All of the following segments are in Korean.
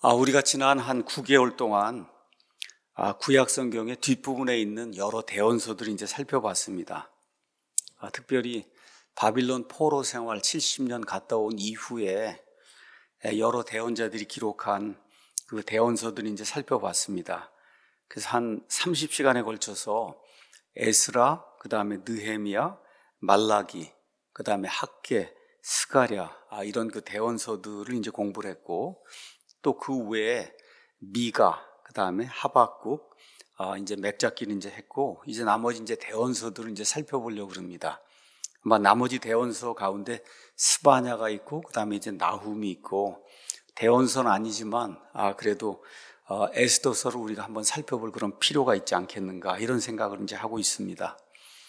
우리가 지난 한 9개월 동안 구약 성경의 뒷부분에 있는 여러 대언서들을 이제 살펴봤습니다. 특별히 바빌론 포로 생활 70년 갔다 온 이후에 여러 대언자들이 기록한 그 대언서들을 이제 살펴봤습니다. 그래서 한 30시간에 걸쳐서 에스라, 그 다음에 느헤미야, 말라기, 그 다음에 학개, 스가랴 이런 그 대언서들을 이제 공부를 했고, 또 그 외에 미가, 그 다음에 하박국, 이제 맺잡기를 이제 했고, 이제 나머지 이제 대언서들을 이제 살펴보려고 합니다. 아마 나머지 대언서 가운데 스바냐가 있고, 그 다음에 이제 나훔이 있고, 대언서는 아니지만 그래도 에스더서를 우리가 한번 살펴볼 그런 필요가 있지 않겠는가, 이런 생각을 이제 하고 있습니다.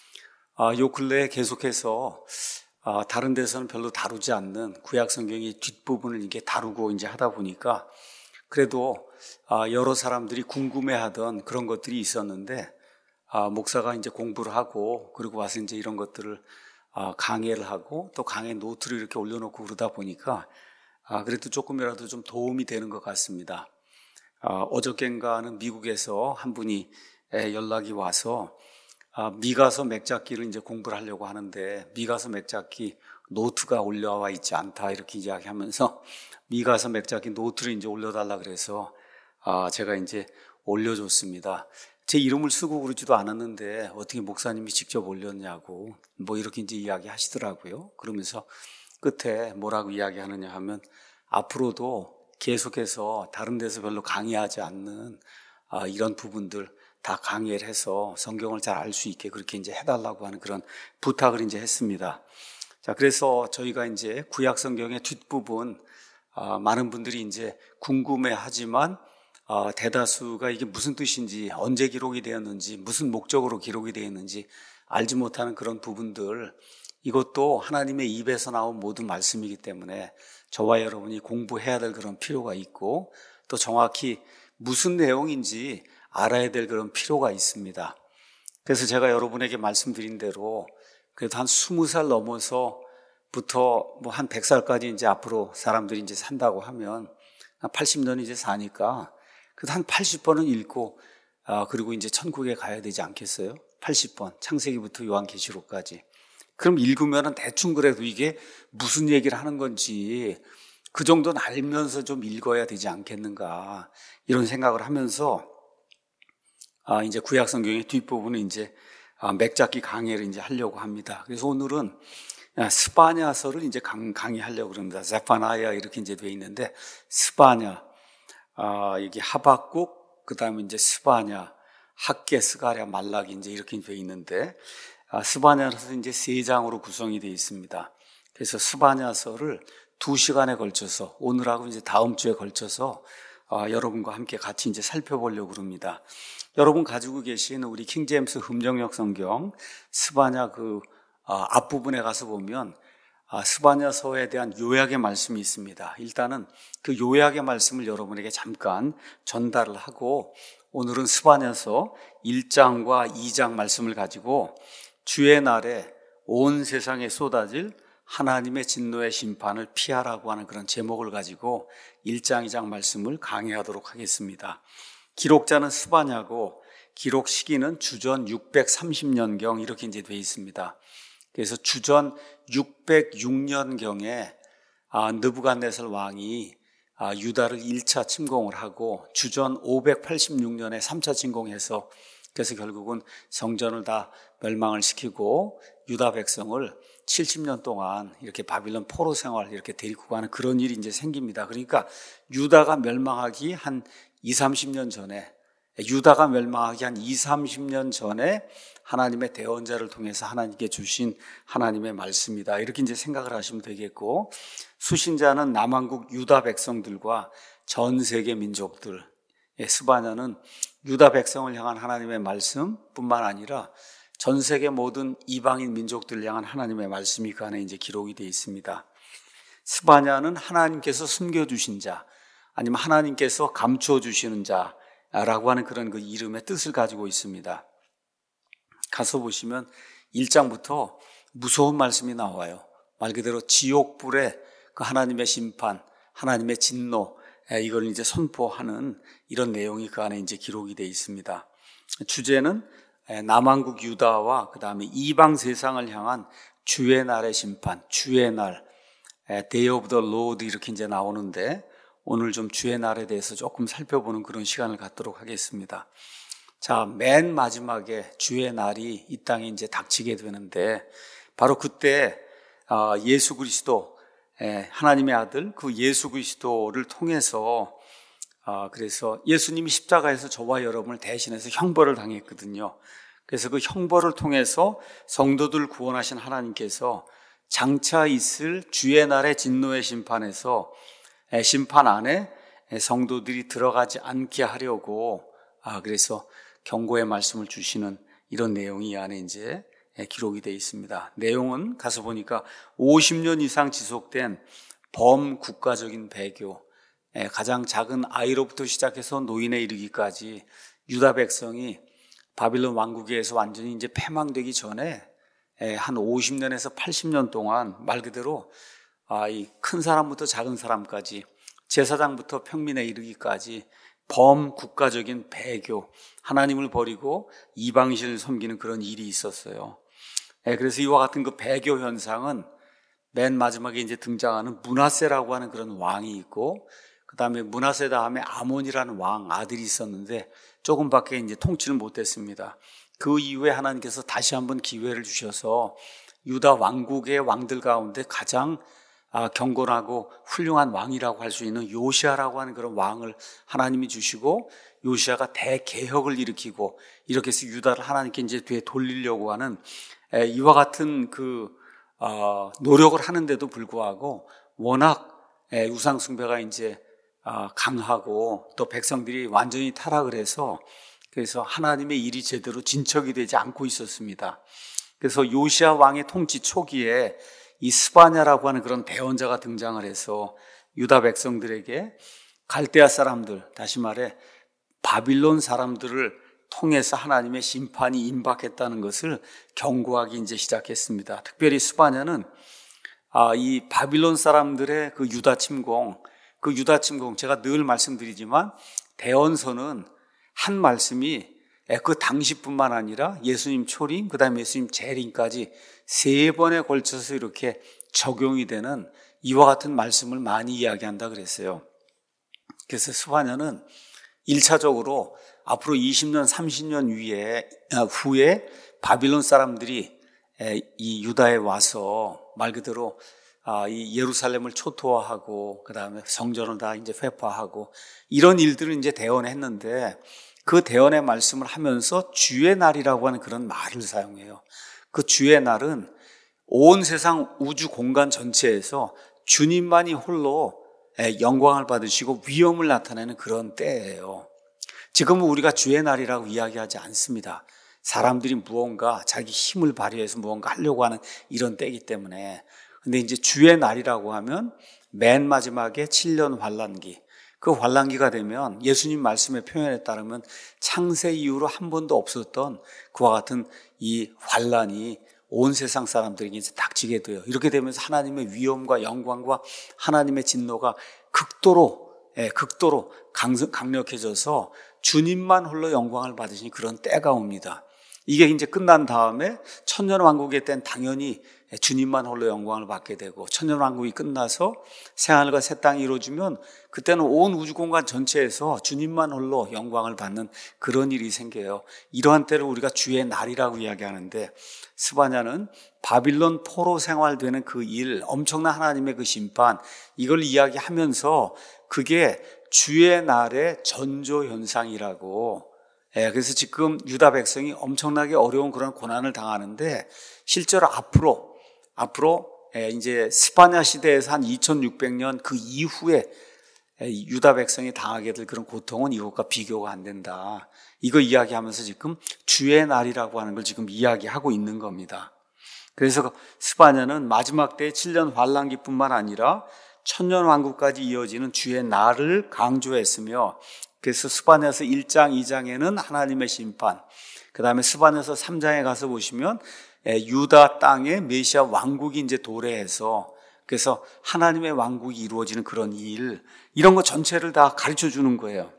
요 근래에 계속해서 다른 데서는 별로 다루지 않는 구약 성경의 뒷부분을 이렇게 다루고 이제 하다 보니까 그래도 여러 사람들이 궁금해하던 그런 것들이 있었는데, 목사가 이제 공부를 하고 그리고 와서 이제 이런 것들을 강의를 하고 또 강의 노트를 이렇게 올려놓고 그러다 보니까 그래도 조금이라도 좀 도움이 되는 것 같습니다. 어저께인가는 미국에서 한 분이 연락이 와서 미가서 맺잡기를 이제 공부를 하려고 하는데 미가서 맺잡기 노트가 올라와 있지 않다, 이렇게 이야기하면서 미가서 맺잡기 노트를 이제 올려달라 그래서 제가 이제 올려줬습니다. 제 이름을 쓰고 그러지도 않았는데 어떻게 목사님이 직접 올렸냐고 이렇게 이제 이야기하시더라고요. 그러면서 끝에 뭐라고 이야기하느냐 하면, 앞으로도 계속해서 다른 데서 별로 강의하지 않는 이런 부분들 다 강의를 해서 성경을 잘 알 수 있게 그렇게 이제 해달라고 하는 그런 부탁을 이제 했습니다. 자, 그래서 저희가 이제 구약 성경의 뒷부분, 많은 분들이 이제 궁금해 하지만, 대다수가 이게 무슨 뜻인지, 언제 기록이 되었는지, 무슨 목적으로 기록이 되었는지 알지 못하는 그런 부분들, 이것도 하나님의 입에서 나온 모든 말씀이기 때문에 저와 여러분이 공부해야 될 그런 필요가 있고, 또 정확히 무슨 내용인지 알아야 될 그런 필요가 있습니다. 그래서 제가 여러분에게 말씀드린 대로 그래도 한 20살 넘어서부터 한 100살까지 이제 앞으로 사람들이 이제 산다고 하면 한 80년 이제 사니까 그래도 한 80번은 읽고 그리고 이제 천국에 가야 되지 않겠어요? 80번, 창세기부터 요한계시록까지. 그럼 읽으면은 대충 그래도 이게 무슨 얘기를 하는 건지 그 정도는 알면서 좀 읽어야 되지 않겠는가, 이런 생각을 하면서 이제 구약 성경의 뒷부분은 이제 맺잡기 강의를 이제 하려고 합니다. 그래서 오늘은 스바냐서를 이제 강의하려고 합니다. 제파나야 이렇게 이제 되어 있는데, 스바냐, 여기 하박국, 그 다음에 이제 스바냐, 학개, 스가랴, 말라기 이제 이렇게 되어 있는데, 스바냐서는 이제 3장으로 구성이 되어 있습니다. 그래서 스바냐서를 2시간에 걸쳐서, 오늘하고 이제 다음 주에 걸쳐서 여러분과 함께 같이 이제 살펴보려고 합니다. 여러분 가지고 계신 우리 킹제임스 흠정역 성경 스바냐 앞부분에 가서 보면 스바냐서에 대한 요약의 말씀이 있습니다. 일단은 그 요약의 말씀을 여러분에게 잠깐 전달을 하고, 오늘은 스바냐서 1장과 2장 말씀을 가지고 주의 날에 온 세상에 쏟아질 하나님의 진노의 심판을 피하라고 하는 그런 제목을 가지고 1장, 2장 말씀을 강의하도록 하겠습니다. 기록자는 스바냐고 기록 시기는 주전 630년경 이렇게 이제 되어 있습니다. 그래서 주전 606년경에 느부갓네살 왕이 유다를 1차 침공을 하고, 주전 586년에 3차 침공해서 그래서 결국은 성전을 다 멸망을 시키고 유다 백성을 70년 동안 이렇게 바빌론 포로 생활 이렇게 데리고 가는 그런 일이 이제 생깁니다. 그러니까 유다가 멸망하기 한 20-30년 전에, 하나님의 대언자를 통해서 하나님께 주신 하나님의 말씀이다, 이렇게 이제 생각을 하시면 되겠고, 수신자는 남왕국 유다 백성들과 전 세계 민족들, 스바냐는 유다 백성을 향한 하나님의 말씀뿐만 아니라 전 세계 모든 이방인 민족들을 향한 하나님의 말씀이 그 안에 이제 기록이 되어 있습니다. 스바냐는 하나님께서 숨겨주신 자, 아니면 하나님께서 감추어 주시는 자라고 하는 그런 그 이름의 뜻을 가지고 있습니다. 가서 보시면 1장부터 무서운 말씀이 나와요. 말 그대로 지옥불의 그 하나님의 심판, 하나님의 진노, 이걸 이제 선포하는 이런 내용이 그 안에 이제 기록이 되어 있습니다. 주제는 남왕국 유다와 그 다음에 이방 세상을 향한 주의 날의 심판, 주의 날, Day of the Lord 이렇게 이제 나오는데 오늘 좀 주의 날에 대해서 조금 살펴보는 그런 시간을 갖도록 하겠습니다. 자, 맨 마지막에 주의 날이 이 땅에 이제 닥치게 되는데 바로 그때 예수 그리스도, 하나님의 아들 그 예수 그리스도를 통해서 그래서 예수님이 십자가에서 저와 여러분을 대신해서 형벌을 당했거든요. 그래서 그 형벌을 통해서 성도들 구원하신 하나님께서 장차 있을 주의 날의 진노의 심판에서 심판 안에 성도들이 들어가지 않게 하려고 그래서 경고의 말씀을 주시는 이런 내용이 이 안에 이제 기록이 되어 있습니다. 내용은 가서 보니까 50년 이상 지속된 범국가적인 배교, 가장 작은 아이로부터 시작해서 노인에 이르기까지 유다 백성이 바빌론 왕국에서 완전히 이제 패망되기 전에 한 50년에서 80년 동안 말 그대로 이 큰 사람부터 작은 사람까지 제사장부터 평민에 이르기까지 범국가적인 배교, 하나님을 버리고 이방신을 섬기는 그런 일이 있었어요. 그래서 이와 같은 그 배교 현상은 맨 마지막에 이제 등장하는 므낫세라고 하는 그런 왕이 있고 그 다음에 므낫세 다음에 아몬이라는 왕 아들이 있었는데 조금밖에 이제 통치를 못했습니다. 그 이후에 하나님께서 다시 한번 기회를 주셔서 유다 왕국의 왕들 가운데 가장 경건하고 훌륭한 왕이라고 할 수 있는 요시아라고 하는 그런 왕을 하나님이 주시고 요시아가 대개혁을 일으키고 이렇게 해서 유다를 하나님께 이제 뒤에 돌리려고 하는 이와 같은 그 노력을 하는데도 불구하고 워낙 우상 숭배가 이제 강하고 또 백성들이 완전히 타락을 해서 그래서 하나님의 일이 제대로 진척이 되지 않고 있었습니다. 그래서 요시아 왕의 통치 초기에 이 스바냐라고 하는 그런 대언자가 등장을 해서 유다 백성들에게 갈대아 사람들, 다시 말해 바빌론 사람들을 통해서 하나님의 심판이 임박했다는 것을 경고하기 이제 시작했습니다. 특별히 스바냐는 이 바빌론 사람들의 그 유다 침공, 제가 늘 말씀드리지만 대언서는 한 말씀이 그 당시뿐만 아니라 예수님 초림, 그 다음에 예수님 재림까지 3번에 걸쳐서 이렇게 적용이 되는 이와 같은 말씀을 많이 이야기한다 그랬어요. 그래서 스바냐는 1차적으로 앞으로 20년, 30년 후에 바빌론 사람들이 이 유다에 와서 말 그대로 이 예루살렘을 초토화하고 그 다음에 성전을 다 이제 회파하고 이런 일들을 이제 대언했는데 그 대언의 말씀을 하면서 주의 날이라고 하는 그런 말을 사용해요. 그 주의 날은 온 세상 우주 공간 전체에서 주님만이 홀로 영광을 받으시고 위엄을 나타내는 그런 때예요. 지금은 우리가 주의 날이라고 이야기하지 않습니다. 사람들이 무언가 자기 힘을 발휘해서 무언가 하려고 하는 이런 때이기 때문에. 근데 이제 주의 날이라고 하면 맨 마지막에 7년 환란기, 그 환란기가 되면 예수님 말씀의 표현에 따르면 창세 이후로 한 번도 없었던 그와 같은 이 환란이 온 세상 사람들에게 이제 닥치게 돼요. 이렇게 되면서 하나님의 위엄과 영광과 하나님의 진노가 극도로 강력해져서 주님만 홀로 영광을 받으시니 그런 때가 옵니다. 이게 이제 끝난 다음에 천년왕국의 때는 당연히 주님만 홀로 영광을 받게 되고 천년왕국이 끝나서 새하늘과 새 땅이 이루어지면 그때는 온 우주공간 전체에서 주님만 홀로 영광을 받는 그런 일이 생겨요. 이러한 때를 우리가 주의 날이라고 이야기하는데 스바냐는 바빌론 포로 생활되는 그 일, 엄청난 하나님의 그 심판, 이걸 이야기하면서 그게 주의 날의 전조현상이라고. 그래서 지금 유다 백성이 엄청나게 어려운 그런 고난을 당하는데 실제로 앞으로 이제 스바냐 시대에서 한 2600년 그 이후에 유다 백성이 당하게 될 그런 고통은 이것과 비교가 안 된다. 이거 이야기하면서 지금 주의 날이라고 하는 걸 지금 이야기하고 있는 겁니다. 그래서 스바냐는 마지막 때의 7년 환란기뿐만 아니라 천년왕국까지 이어지는 주의 날을 강조했으며 그래서 스바냐서 1장, 2장에는 하나님의 심판, 그 다음에 스바냐서 3장에 가서 보시면 유다 땅에 메시아 왕국이 이제 도래해서 그래서 하나님의 왕국이 이루어지는 그런 일, 이런 거 전체를 다 가르쳐 주는 거예요.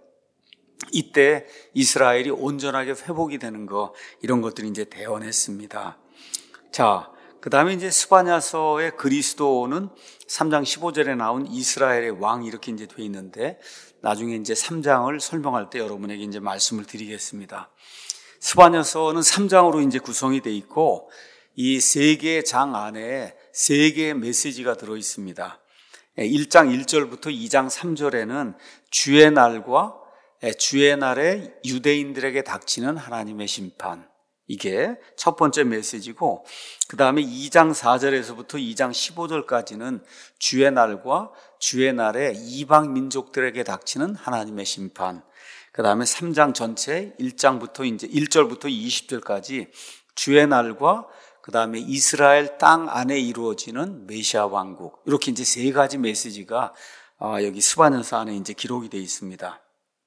이때 이스라엘이 온전하게 회복이 되는 거, 이런 것들이 이제 대언했습니다. 자, 그 다음에 이제 스바냐서의 그리스도는 3장 15절에 나온 이스라엘의 왕, 이렇게 이제 돼 있는데, 나중에 이제 3장을 설명할 때 여러분에게 이제 말씀을 드리겠습니다. 스바냐서는 3장으로 이제 구성이 돼 있고, 이 세 개의 장 안에 세 개의 메시지가 들어 있습니다. 1장 1절부터 2장 3절에는 주의 날과 주의 날에 유대인들에게 닥치는 하나님의 심판, 이게 첫 번째 메시지고, 그 다음에 2장 4절에서부터 2장 15절까지는 주의 날과 주의 날에 이방 민족들에게 닥치는 하나님의 심판, 그 다음에 3장 전체 1장부터 이제 1절부터 20절까지 주의 날과 그 다음에 이스라엘 땅 안에 이루어지는 메시아 왕국, 이렇게 이제 세 가지 메시지가 여기 스바냐서 안에 이제 기록이 되어 있습니다.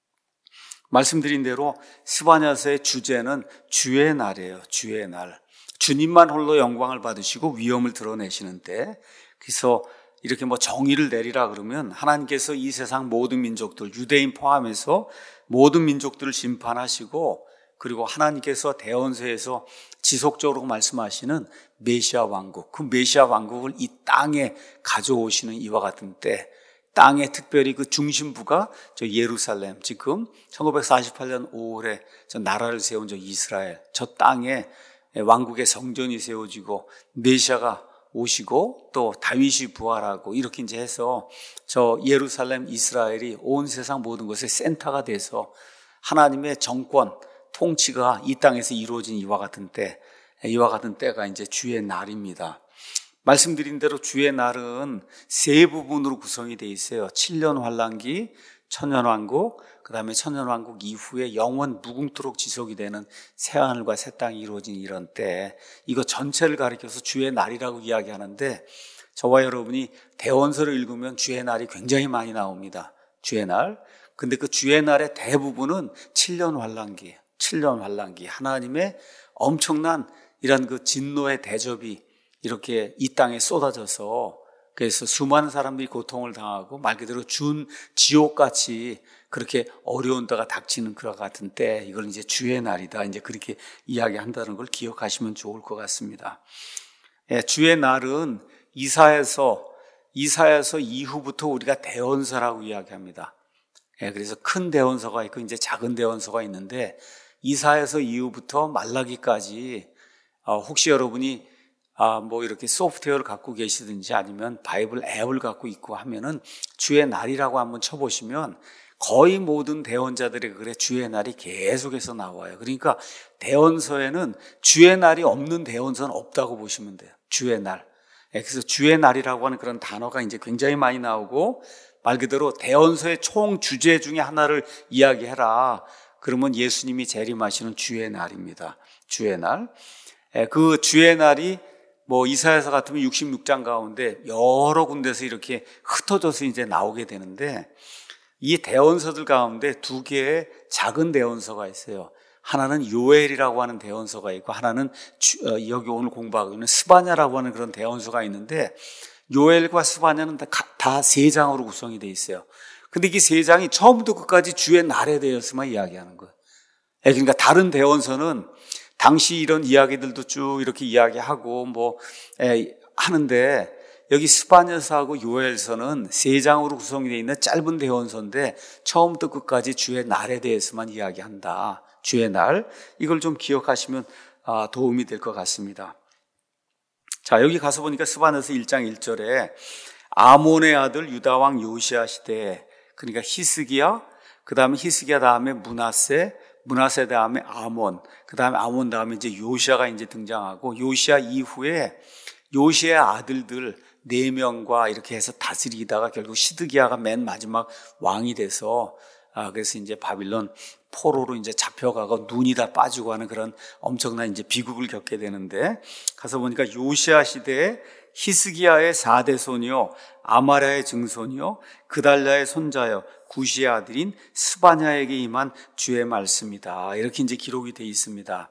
말씀드린 대로 스바냐서의 주제는 주의 날이에요. 주의 날. 주님만 홀로 영광을 받으시고 위엄을 드러내시는 때, 그래서 이렇게 뭐 정의를 내리라 그러면 하나님께서 이 세상 모든 민족들, 유대인 포함해서 모든 민족들을 심판하시고, 그리고 하나님께서 대언서에서 지속적으로 말씀하시는 메시아 왕국, 그 메시아 왕국을 이 땅에 가져오시는 이와 같은 때, 땅에 특별히 그 중심부가 저 예루살렘, 지금 1948년 5월에 저 나라를 세운 저 이스라엘, 저 땅에 왕국의 성전이 세워지고 메시아가 오시고 또 다윗이 부활하고, 이렇게 이제 해서 저 예루살렘 이스라엘이 온 세상 모든 것의 센터가 돼서 하나님의 정권, 통치가 이 땅에서 이루어진 이와 같은 때, 이와 같은 때가 이제 주의 날입니다. 말씀드린 대로 주의 날은 세 부분으로 구성이 되어 있어요. 7년 환란기, 천년왕국, 그 다음에 천년왕국 이후에 영원 무궁토록 지속이 되는 새하늘과 새 땅이 이루어진 이런 때, 이거 전체를 가리켜서 주의 날이라고 이야기하는데, 저와 여러분이 대원서를 읽으면 주의 날이 굉장히 많이 나옵니다. 주의 날. 근데 그 주의 날의 대부분은 7년 환란기예요. 7년 환란기. 하나님의 엄청난 이런 그 진노의 대접이 이렇게 이 땅에 쏟아져서, 그래서 수많은 사람들이 고통을 당하고 말 그대로 준 지옥같이 그렇게 어려운 때가 닥치는 그와 같은 때, 이걸 이제 주의 날이다, 이제 그렇게 이야기한다는 걸 기억하시면 좋을 것 같습니다. 주의 날은 이사야서 이후부터 우리가 대언서라고 이야기합니다. 그래서 큰 대언서가 있고 이제 작은 대언서가 있는데, 이사야서 이후부터 말라기까지, 혹시 여러분이 뭐 이렇게 소프트웨어를 갖고 계시든지 아니면 바이블 앱을 갖고 있고 하면은 주의 날이라고 한번 쳐보시면 거의 모든 대언자들의 글에 주의 날이 계속해서 나와요. 그러니까 대언서에는 주의 날이 없는 대언서는 없다고 보시면 돼요. 주의 날. 그래서 주의 날이라고 하는 그런 단어가 이제 굉장히 많이 나오고, 말 그대로 대언서의 총 주제 중에 하나를 이야기해라 그러면 예수님이 재림하시는 주의 날입니다. 주의 날. 그 주의 날이 뭐 이사야서 같으면 66장 가운데 여러 군데서 이렇게 흩어져서 이제 나오게 되는데, 이 대언서들 가운데 두 개의 작은 대언서가 있어요. 하나는 요엘이라고 하는 대언서가 있고, 하나는 여기 오늘 공부하고 있는 스바냐라고 하는 그런 대언서가 있는데, 요엘과 스바냐는 다 세 장으로 구성이 되어 있어요. 근데 이 세 장이 처음부터 끝까지 주의 날에 대해서만 이야기하는 거예요. 그러니까 다른 대언서는 당시 이런 이야기들도 쭉 이렇게 이야기하고 뭐 하는데, 여기 스바냐서하고 요엘서는 세 장으로 구성이 되어 있는 짧은 대언서인데 처음부터 끝까지 주의 날에 대해서만 이야기한다. 주의 날. 이걸 좀 기억하시면 도움이 될 것 같습니다. 자, 여기 가서 보니까 스바냐서 1장 1절에 아몬의 아들 유다왕 요시야 시대에, 그러니까 히스기야, 그 다음에 히스기야 다음에 문하세 다음에 아몬, 그 다음에 아몬 다음에 이제 요시야가 이제 등장하고, 요시야 이후에 요시야의 아들들 4명과 이렇게 해서 다스리다가 결국 시드기야가 맨 마지막 왕이 돼서, 그래서 이제 바빌론 포로로 이제 잡혀가고 눈이 다 빠지고 하는 그런 엄청난 이제 비극을 겪게 되는데, 가서 보니까 요시야 시대에 히스기야의 4대 손이요, 아마랴의 증손이요, 그달랴의 손자요, 구시의 아들인 스바냐에게 임한 주의 말씀이다. 이렇게 이제 기록이 되어 있습니다.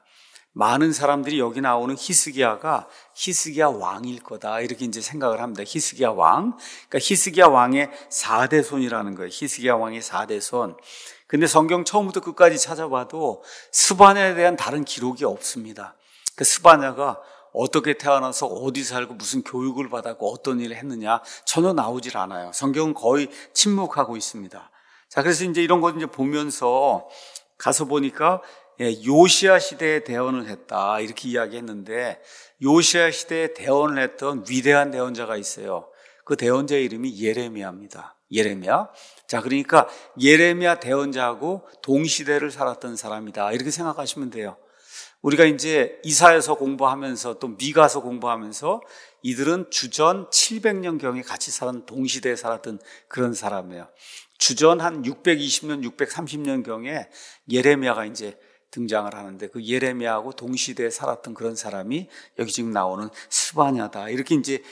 많은 사람들이 여기 나오는 히스기야가 히스기야 왕일 거다 이렇게 이제 생각을 합니다. 히스기야 왕. 그러니까 히스기야 왕의 4대 손이라는 거예요. 히스기야 왕의 4대 손. 근데 성경 처음부터 끝까지 찾아봐도 스바냐에 대한 다른 기록이 없습니다. 그 스바냐가 어떻게 태어나서 어디 살고 무슨 교육을 받았고 어떤 일을 했느냐 전혀 나오질 않아요. 성경은 거의 침묵하고 있습니다. 자, 그래서 이제 이런 거 이제 보면서 가서 보니까 요시야 시대에 대언을 했다 이렇게 이야기했는데, 요시야 시대에 대언을 했던 위대한 대언자가 있어요. 그 대언자의 이름이 예레미야입니다. 예레미야. 자, 그러니까 예레미야 대언자하고 동시대를 살았던 사람이다 이렇게 생각하시면 돼요. 우리가 이제 이사야서 공부하면서 또 미가서 공부하면서 이들은 주전 700년경에 같이 살은 동시대에 살았던 그런 사람이에요. 주전 한 620년, 630년경에 예레미야가 이제 등장을 하는데, 그 예레미야하고 동시대에 살았던 그런 사람이 여기 지금 나오는 스바냐다 이렇게 이제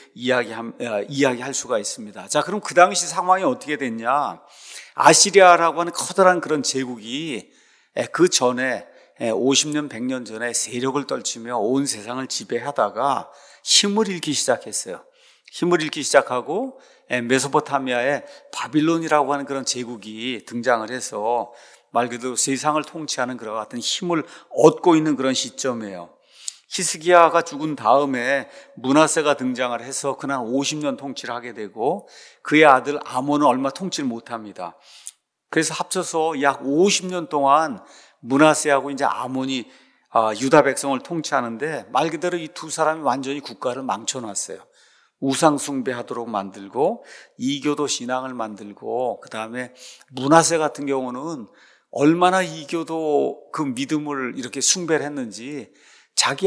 이야기할 수가 있습니다. 자, 그럼 그 당시 상황이 어떻게 됐냐? 아시리아라고 하는 커다란 그런 제국이 그 전에 50년, 100년 전에 세력을 떨치며 온 세상을 지배하다가 힘을 잃기 시작했어요. 힘을 잃기 시작하고 메소포타미아에 바빌론이라고 하는 그런 제국이 등장을 해서 말 그대로 세상을 통치하는 그와 같은 힘을 얻고 있는 그런 시점이에요. 히스기야가 죽은 다음에 므낫세가 등장을 해서 그는 50년 통치를 하게 되고, 그의 아들 아몬은 얼마 통치를 못합니다. 그래서 합쳐서 약 50년 동안 므낫세하고 이제 아몬이 유다 백성을 통치하는데, 말 그대로 이 두 사람이 완전히 국가를 망쳐놨어요. 우상 숭배하도록 만들고 이교도 신앙을 만들고, 그 다음에 므낫세 같은 경우는 얼마나 이교도 그 믿음을 이렇게 숭배를 했는지 자기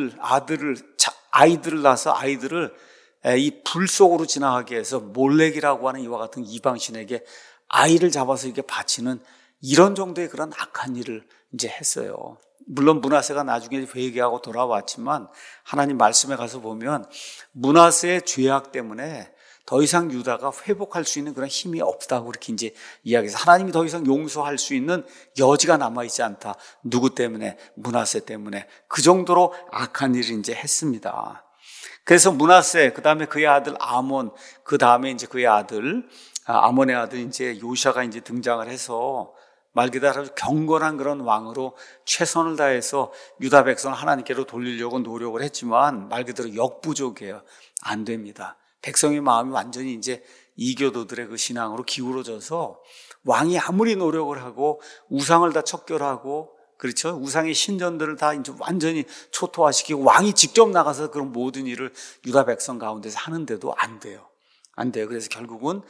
아이들을 낳아서 아이들을 이 불 속으로 지나가게 해서 몰렉이라고 하는 이와 같은 이방신에게 아이를 잡아서 이렇게 바치는 이런 정도의 그런 악한 일을 이제 했어요. 물론 므낫세가 나중에 회개하고 돌아왔지만 하나님 말씀에 가서 보면 므낫세의 죄악 때문에 더 이상 유다가 회복할 수 있는 그런 힘이 없다고 그렇게 이제 이야기해서, 하나님이 더 이상 용서할 수 있는 여지가 남아있지 않다. 누구 때문에? 므낫세 때문에. 그 정도로 악한 일을 이제 했습니다. 그래서 므낫세, 그 다음에 그의 아들 아몬, 그 다음에 이제 그의 아들, 아몬의 아들 이제 요시아가 이제 등장을 해서 말 그대로 경건한 그런 왕으로 최선을 다해서 유다 백성을 하나님께로 돌리려고 노력을 했지만 말 그대로 역부족이에요. 안 됩니다. 백성의 마음이 완전히 이제 이교도들의 그 신앙으로 기울어져서 왕이 아무리 노력을 하고 우상을 다 척결하고, 그렇죠? 우상의 신전들을 다 이제 완전히 초토화시키고 왕이 직접 나가서 그런 모든 일을 유다 백성 가운데서 하는데도 안 돼요. 안 돼요. 그래서 결국은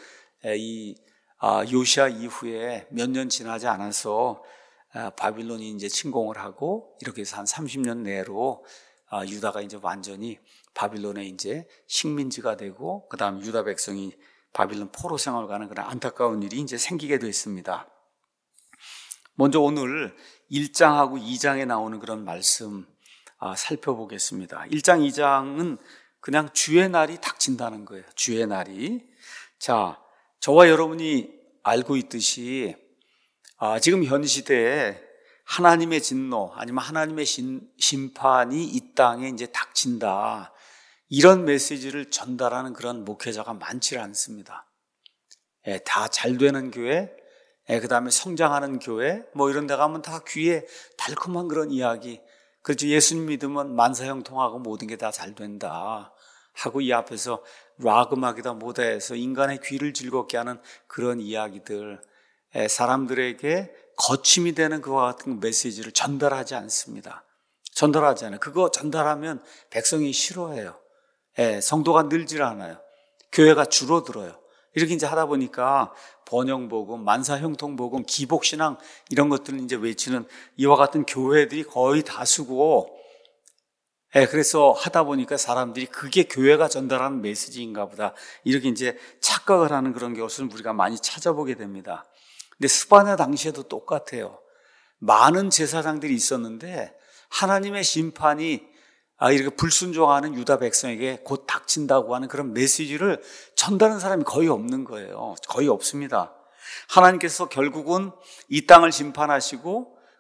요시아 이후에 몇 년 지나지 않아서 바빌론이 이제 침공을 하고, 이렇게 해서 한 30년 내로 유다가 이제 완전히 바빌론의 이제 식민지가 되고, 그 다음 유다 백성이 바빌론 포로 생활을 가는 그런 안타까운 일이 이제 생기게 됐습니다. 먼저 오늘 1장하고 2장에 나오는 그런 말씀 살펴보겠습니다. 1장, 2장은 그냥 주의 날이 닥친다는 거예요. 주의 날이. 자, 저와 여러분이 알고 있듯이 지금 현 시대에 하나님의 진노 아니면 하나님의 심판이 이 땅에 이제 닥친다, 이런 메시지를 전달하는 그런 목회자가 많지 않습니다. 다 잘 되는 교회, 그 다음에 성장하는 교회, 뭐 이런 데 가면 다 귀에 달콤한 그런 이야기, 그렇죠. 예수님 믿으면 만사형통하고 모든 게 다 잘 된다 하고 이 앞에서 락 음악이다 뭐다 해서 인간의 귀를 즐겁게 하는 그런 이야기들, 사람들에게 거침이 되는 그와 같은 메시지를 전달하지 않습니다. 전달하지 않아요. 그거 전달하면 백성이 싫어해요. 성도가 늘질 않아요. 교회가 줄어들어요. 이렇게 이제 하다 보니까 번영복음, 만사형통복음, 기복신앙 이런 것들을 이제 외치는 이와 같은 교회들이 거의 다수고, 그래서 하다 보니까 사람들이 그게 교회가 전달하는 메시지인가 보다 이렇게 이제 착각을 하는 그런 것을 우리가 많이 찾아보게 됩니다. 근데 스바냐 당시에도 똑같아요. 많은 제사장들이 있었는데 하나님의 심판이 이렇게 불순종하는 유다 백성에게 곧 닥친다고 하는 그런 메시지를 전달하는 사람이 거의 없는 거예요. 거의 없습니다. 하나님께서 결국은 이 땅을 심판하시고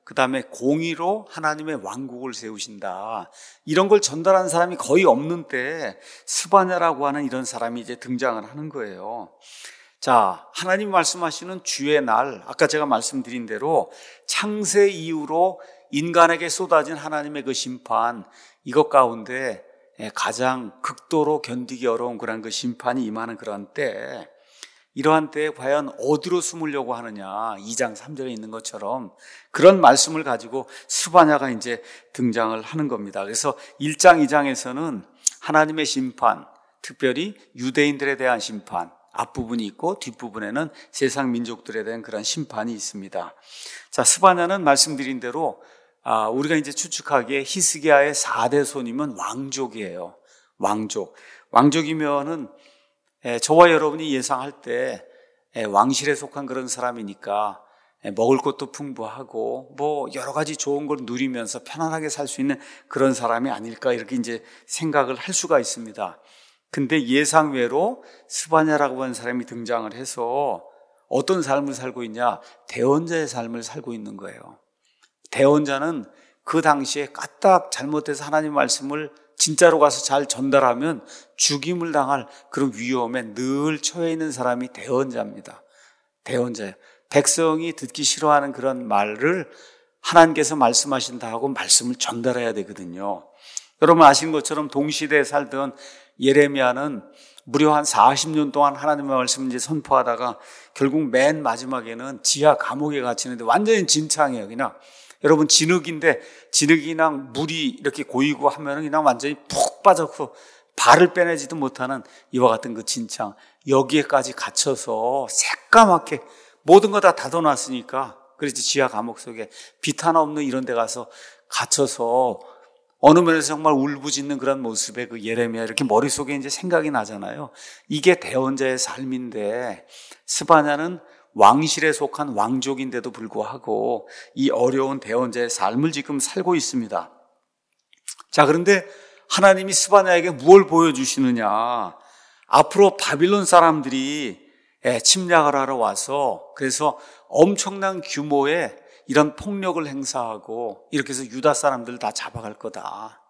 그 다음에 공의로 하나님의 왕국을 세우신다. 이런 걸 전달하는 사람이 거의 없는 때 스바냐라고 하는 이런 사람이 이제 등장을 하는 거예요. 자, 하나님 말씀하시는 주의 날, 아까 제가 말씀드린 대로 창세 이후로 인간에게 쏟아진 하나님의 그 심판, 이것 가운데 가장 극도로 견디기 어려운 그런 그 심판이 임하는 그런 때, 이러한 때에 과연 어디로 숨으려고 하느냐, 2장 3절에 있는 것처럼 그런 말씀을 가지고 스바냐가 이제 등장을 하는 겁니다. 그래서 1장, 2장에서는 하나님의 심판, 특별히 유대인들에 대한 심판, 앞부분이 있고 뒷부분에는 세상 민족들에 대한 그런 심판이 있습니다. 자, 스바냐는 말씀드린 대로 우리가 이제 추측하기에 히스기야의 4대 손이면 왕족이에요. 왕족이면은 저와 여러분이 예상할 때 왕실에 속한 그런 사람이니까 먹을 것도 풍부하고 뭐 여러 가지 좋은 걸 누리면서 편안하게 살 수 있는 그런 사람이 아닐까, 이렇게 이제 생각을 할 수가 있습니다. 근데 예상외로 스바냐라고 하는 사람이 등장을 해서 어떤 삶을 살고 있냐? 대언자의 삶을 살고 있는 거예요. 대언자는 그 당시에 까딱 잘못해서 하나님 말씀을 진짜로 가서 잘 전달하면 죽임을 당할 그런 위험에 늘 처해 있는 사람이 대언자입니다. 대언자예요. 백성이 듣기 싫어하는 그런 말을 하나님께서 말씀하신다 하고 말씀을 전달해야 되거든요. 여러분 아시는 것처럼 동시대에 살던 예레미야는 무려 한 40년 동안 하나님의 말씀을 이제 선포하다가 결국 맨 마지막에는 지하 감옥에 갇히는데 완전히 진창이에요. 그냥 여러분 진흙인데 진흙이랑 물이 이렇게 고이고 하면은 그냥 완전히 푹 빠져서 발을 빼내지도 못하는 이와 같은 그 진창, 여기에까지 갇혀서 새까맣게 모든 거 다 닫아놨으니까, 그래서 지하 감옥 속에 빛 하나 없는 이런 데 가서 갇혀서 어느 면에서 정말 울부짖는 그런 모습에 그 예레미야 이렇게 머릿속에 이제 생각이 나잖아요. 이게 대언자의 삶인데 스바냐는 왕실에 속한 왕족인데도 불구하고 이 어려운 대언자의 삶을 지금 살고 있습니다. 자, 그런데 하나님이 스바냐에게 무엇을 보여주시느냐? 앞으로 바빌론 사람들이 침략을 하러 와서 그래서 엄청난 규모의 이런 폭력을 행사하고 이렇게 해서 유다 사람들 다 잡아갈 거다.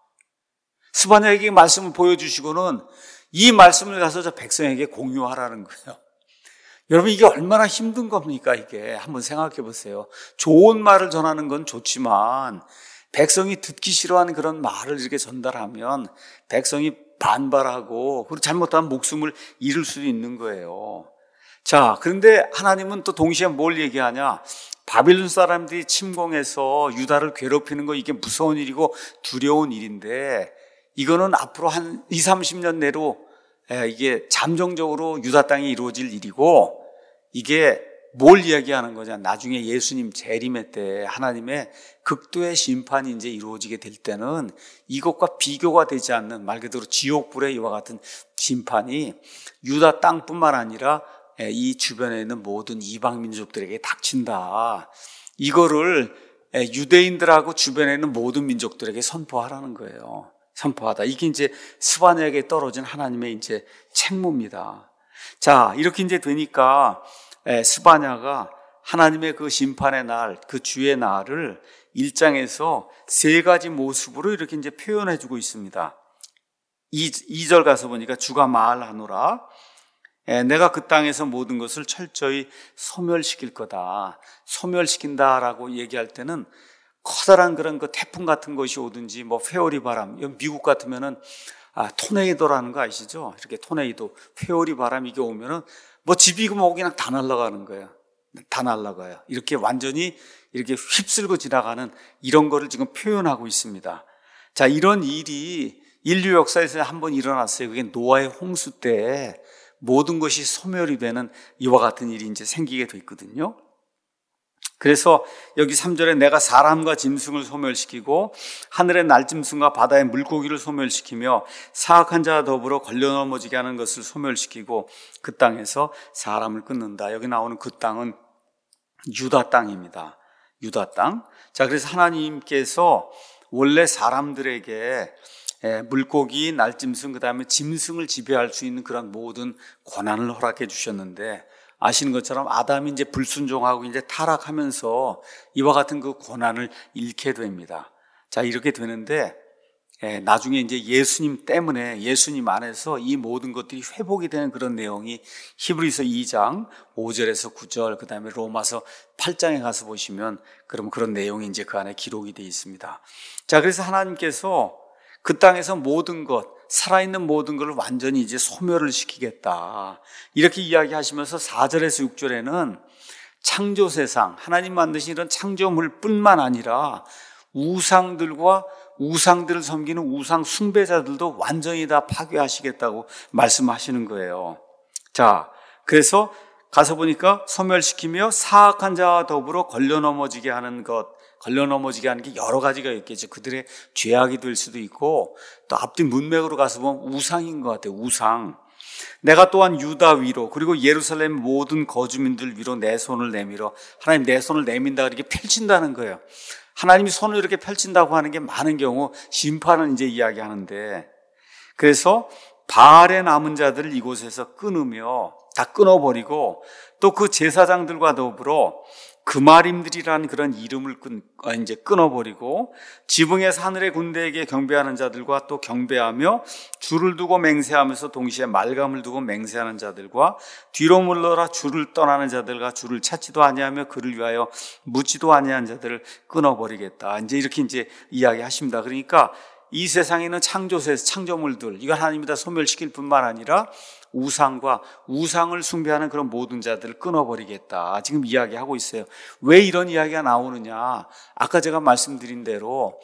스바냐에게 말씀을 보여주시고는 이 말씀을 가서 저 백성에게 공유하라는 거예요. 여러분 이게 얼마나 힘든 겁니까? 이게 한번 생각해 보세요. 좋은 말을 전하는 건 좋지만 백성이 듣기 싫어하는 그런 말을 이렇게 전달하면 백성이 반발하고 그리고 잘못하면 목숨을 잃을 수도 있는 거예요. 자, 그런데 하나님은 또 동시에 뭘 얘기하냐? 바빌론 사람들이 침공해서 유다를 괴롭히는 거 이게 무서운 일이고 두려운 일인데 이거는 앞으로 한 20, 30년 내로 이게 잠정적으로 유다 땅에 이루어질 일이고, 이게 뭘 이야기하는 거냐? 나중에 예수님 재림의 때 하나님의 극도의 심판이 이제 이루어지게 될 때는 이것과 비교가 되지 않는 말 그대로 지옥불의 이와 같은 심판이 유다 땅뿐만 아니라 이 주변에 있는 모든 이방 민족들에게 닥친다. 이거를 유대인들하고 주변에 있는 모든 민족들에게 선포하라는 거예요. 선포하다. 이게 이제 스바냐에게 떨어진 하나님의 이제 책무입니다. 자, 이렇게 이제 되니까 스바냐가 하나님의 그 심판의 날, 그 주의 날을 1장에서 세 가지 모습으로 이렇게 이제 표현해 주고 있습니다. 2절 가서 보니까 주가 말하노라. 내가 그 땅에서 모든 것을 철저히 소멸시킬 거다. 소멸시킨다라고 얘기할 때는 커다란 그런 그 태풍 같은 것이 오든지 뭐 회오리 바람, 미국 같으면은 토네이도라는 거 아시죠? 이렇게 토네이도, 회오리 바람 이게 오면은 뭐 집이 뭐 그냥 다 날아가는 거예요. 다 날아가요. 이렇게 완전히 이렇게 휩쓸고 지나가는 이런 거를 지금 표현하고 있습니다. 자, 이런 일이 인류 역사에서 한번 일어났어요. 그게 노아의 홍수 때 모든 것이 소멸이 되는 이와 같은 일이 이제 생기게 됐거든요. 그래서 여기 3절에 내가 사람과 짐승을 소멸시키고 하늘의 날짐승과 바다의 물고기를 소멸시키며 사악한 자와 더불어 걸려 넘어지게 하는 것을 소멸시키고 그 땅에서 사람을 끊는다. 여기 나오는 그 땅은 유다 땅입니다. 유다 땅. 자, 그래서 하나님께서 원래 사람들에게 물고기, 날짐승, 그 다음에 짐승을 지배할 수 있는 그런 모든 권한을 허락해 주셨는데 아시는 것처럼 아담이 이제 불순종하고 이제 타락하면서 이와 같은 그 고난을 잃게 됩니다. 자, 이렇게 되는데 나중에 이제 예수님 때문에 예수님 안에서 이 모든 것들이 회복이 되는 그런 내용이 히브리서 2장 5절에서 9절, 그 다음에 로마서 8장에 가서 보시면 그럼 그런 내용이 이제 그 안에 기록이 되어 있습니다. 자, 그래서 하나님께서 그 땅에서 모든 것, 살아있는 모든 것을 완전히 이제 소멸을 시키겠다, 이렇게 이야기하시면서 4절에서 6절에는 창조 세상, 하나님 만드신 이런 창조물 뿐만 아니라 우상들을 섬기는 우상 숭배자들도 완전히 다 파괴하시겠다고 말씀하시는 거예요. 자, 그래서 가서 보니까 소멸시키며 사악한 자와 더불어 걸려 넘어지게 하는 게 여러 가지가 있겠죠. 그들의 죄악이 될 수도 있고, 또 앞뒤 문맥으로 가서 보면 우상인 것 같아요. 우상. 내가 또한 유다 위로 그리고 예루살렘 모든 거주민들 위로 내 손을 내밀어, 하나님 내 손을 내민다, 이렇게 펼친다는 거예요. 하나님이 손을 이렇게 펼친다고 하는 게 많은 경우 심판을 이제 이야기하는데, 그래서 바알의 남은 자들을 이곳에서 끊으며 다 끊어버리고, 또 그 제사장들과 더불어 그마림들이라는 그런 이름을 이제 끊어버리고, 지붕에서 하늘의 군대에게 경배하는 자들과 또 경배하며 줄을 두고 맹세하면서 동시에 말감을 두고 맹세하는 자들과 뒤로 물러라 줄을 떠나는 자들과 줄을 찾지도 아니하며 그를 위하여 묻지도 아니한 자들을 끊어버리겠다, 이제 이렇게 이제 이야기하십니다. 그러니까 이 세상에 있는 창조물들, 이걸 하나님이 다 소멸시킬 뿐만 아니라 우상을 숭배하는 그런 모든 자들을 끊어버리겠다, 지금 이야기하고 있어요. 왜 이런 이야기가 나오느냐? 아까 제가 말씀드린 대로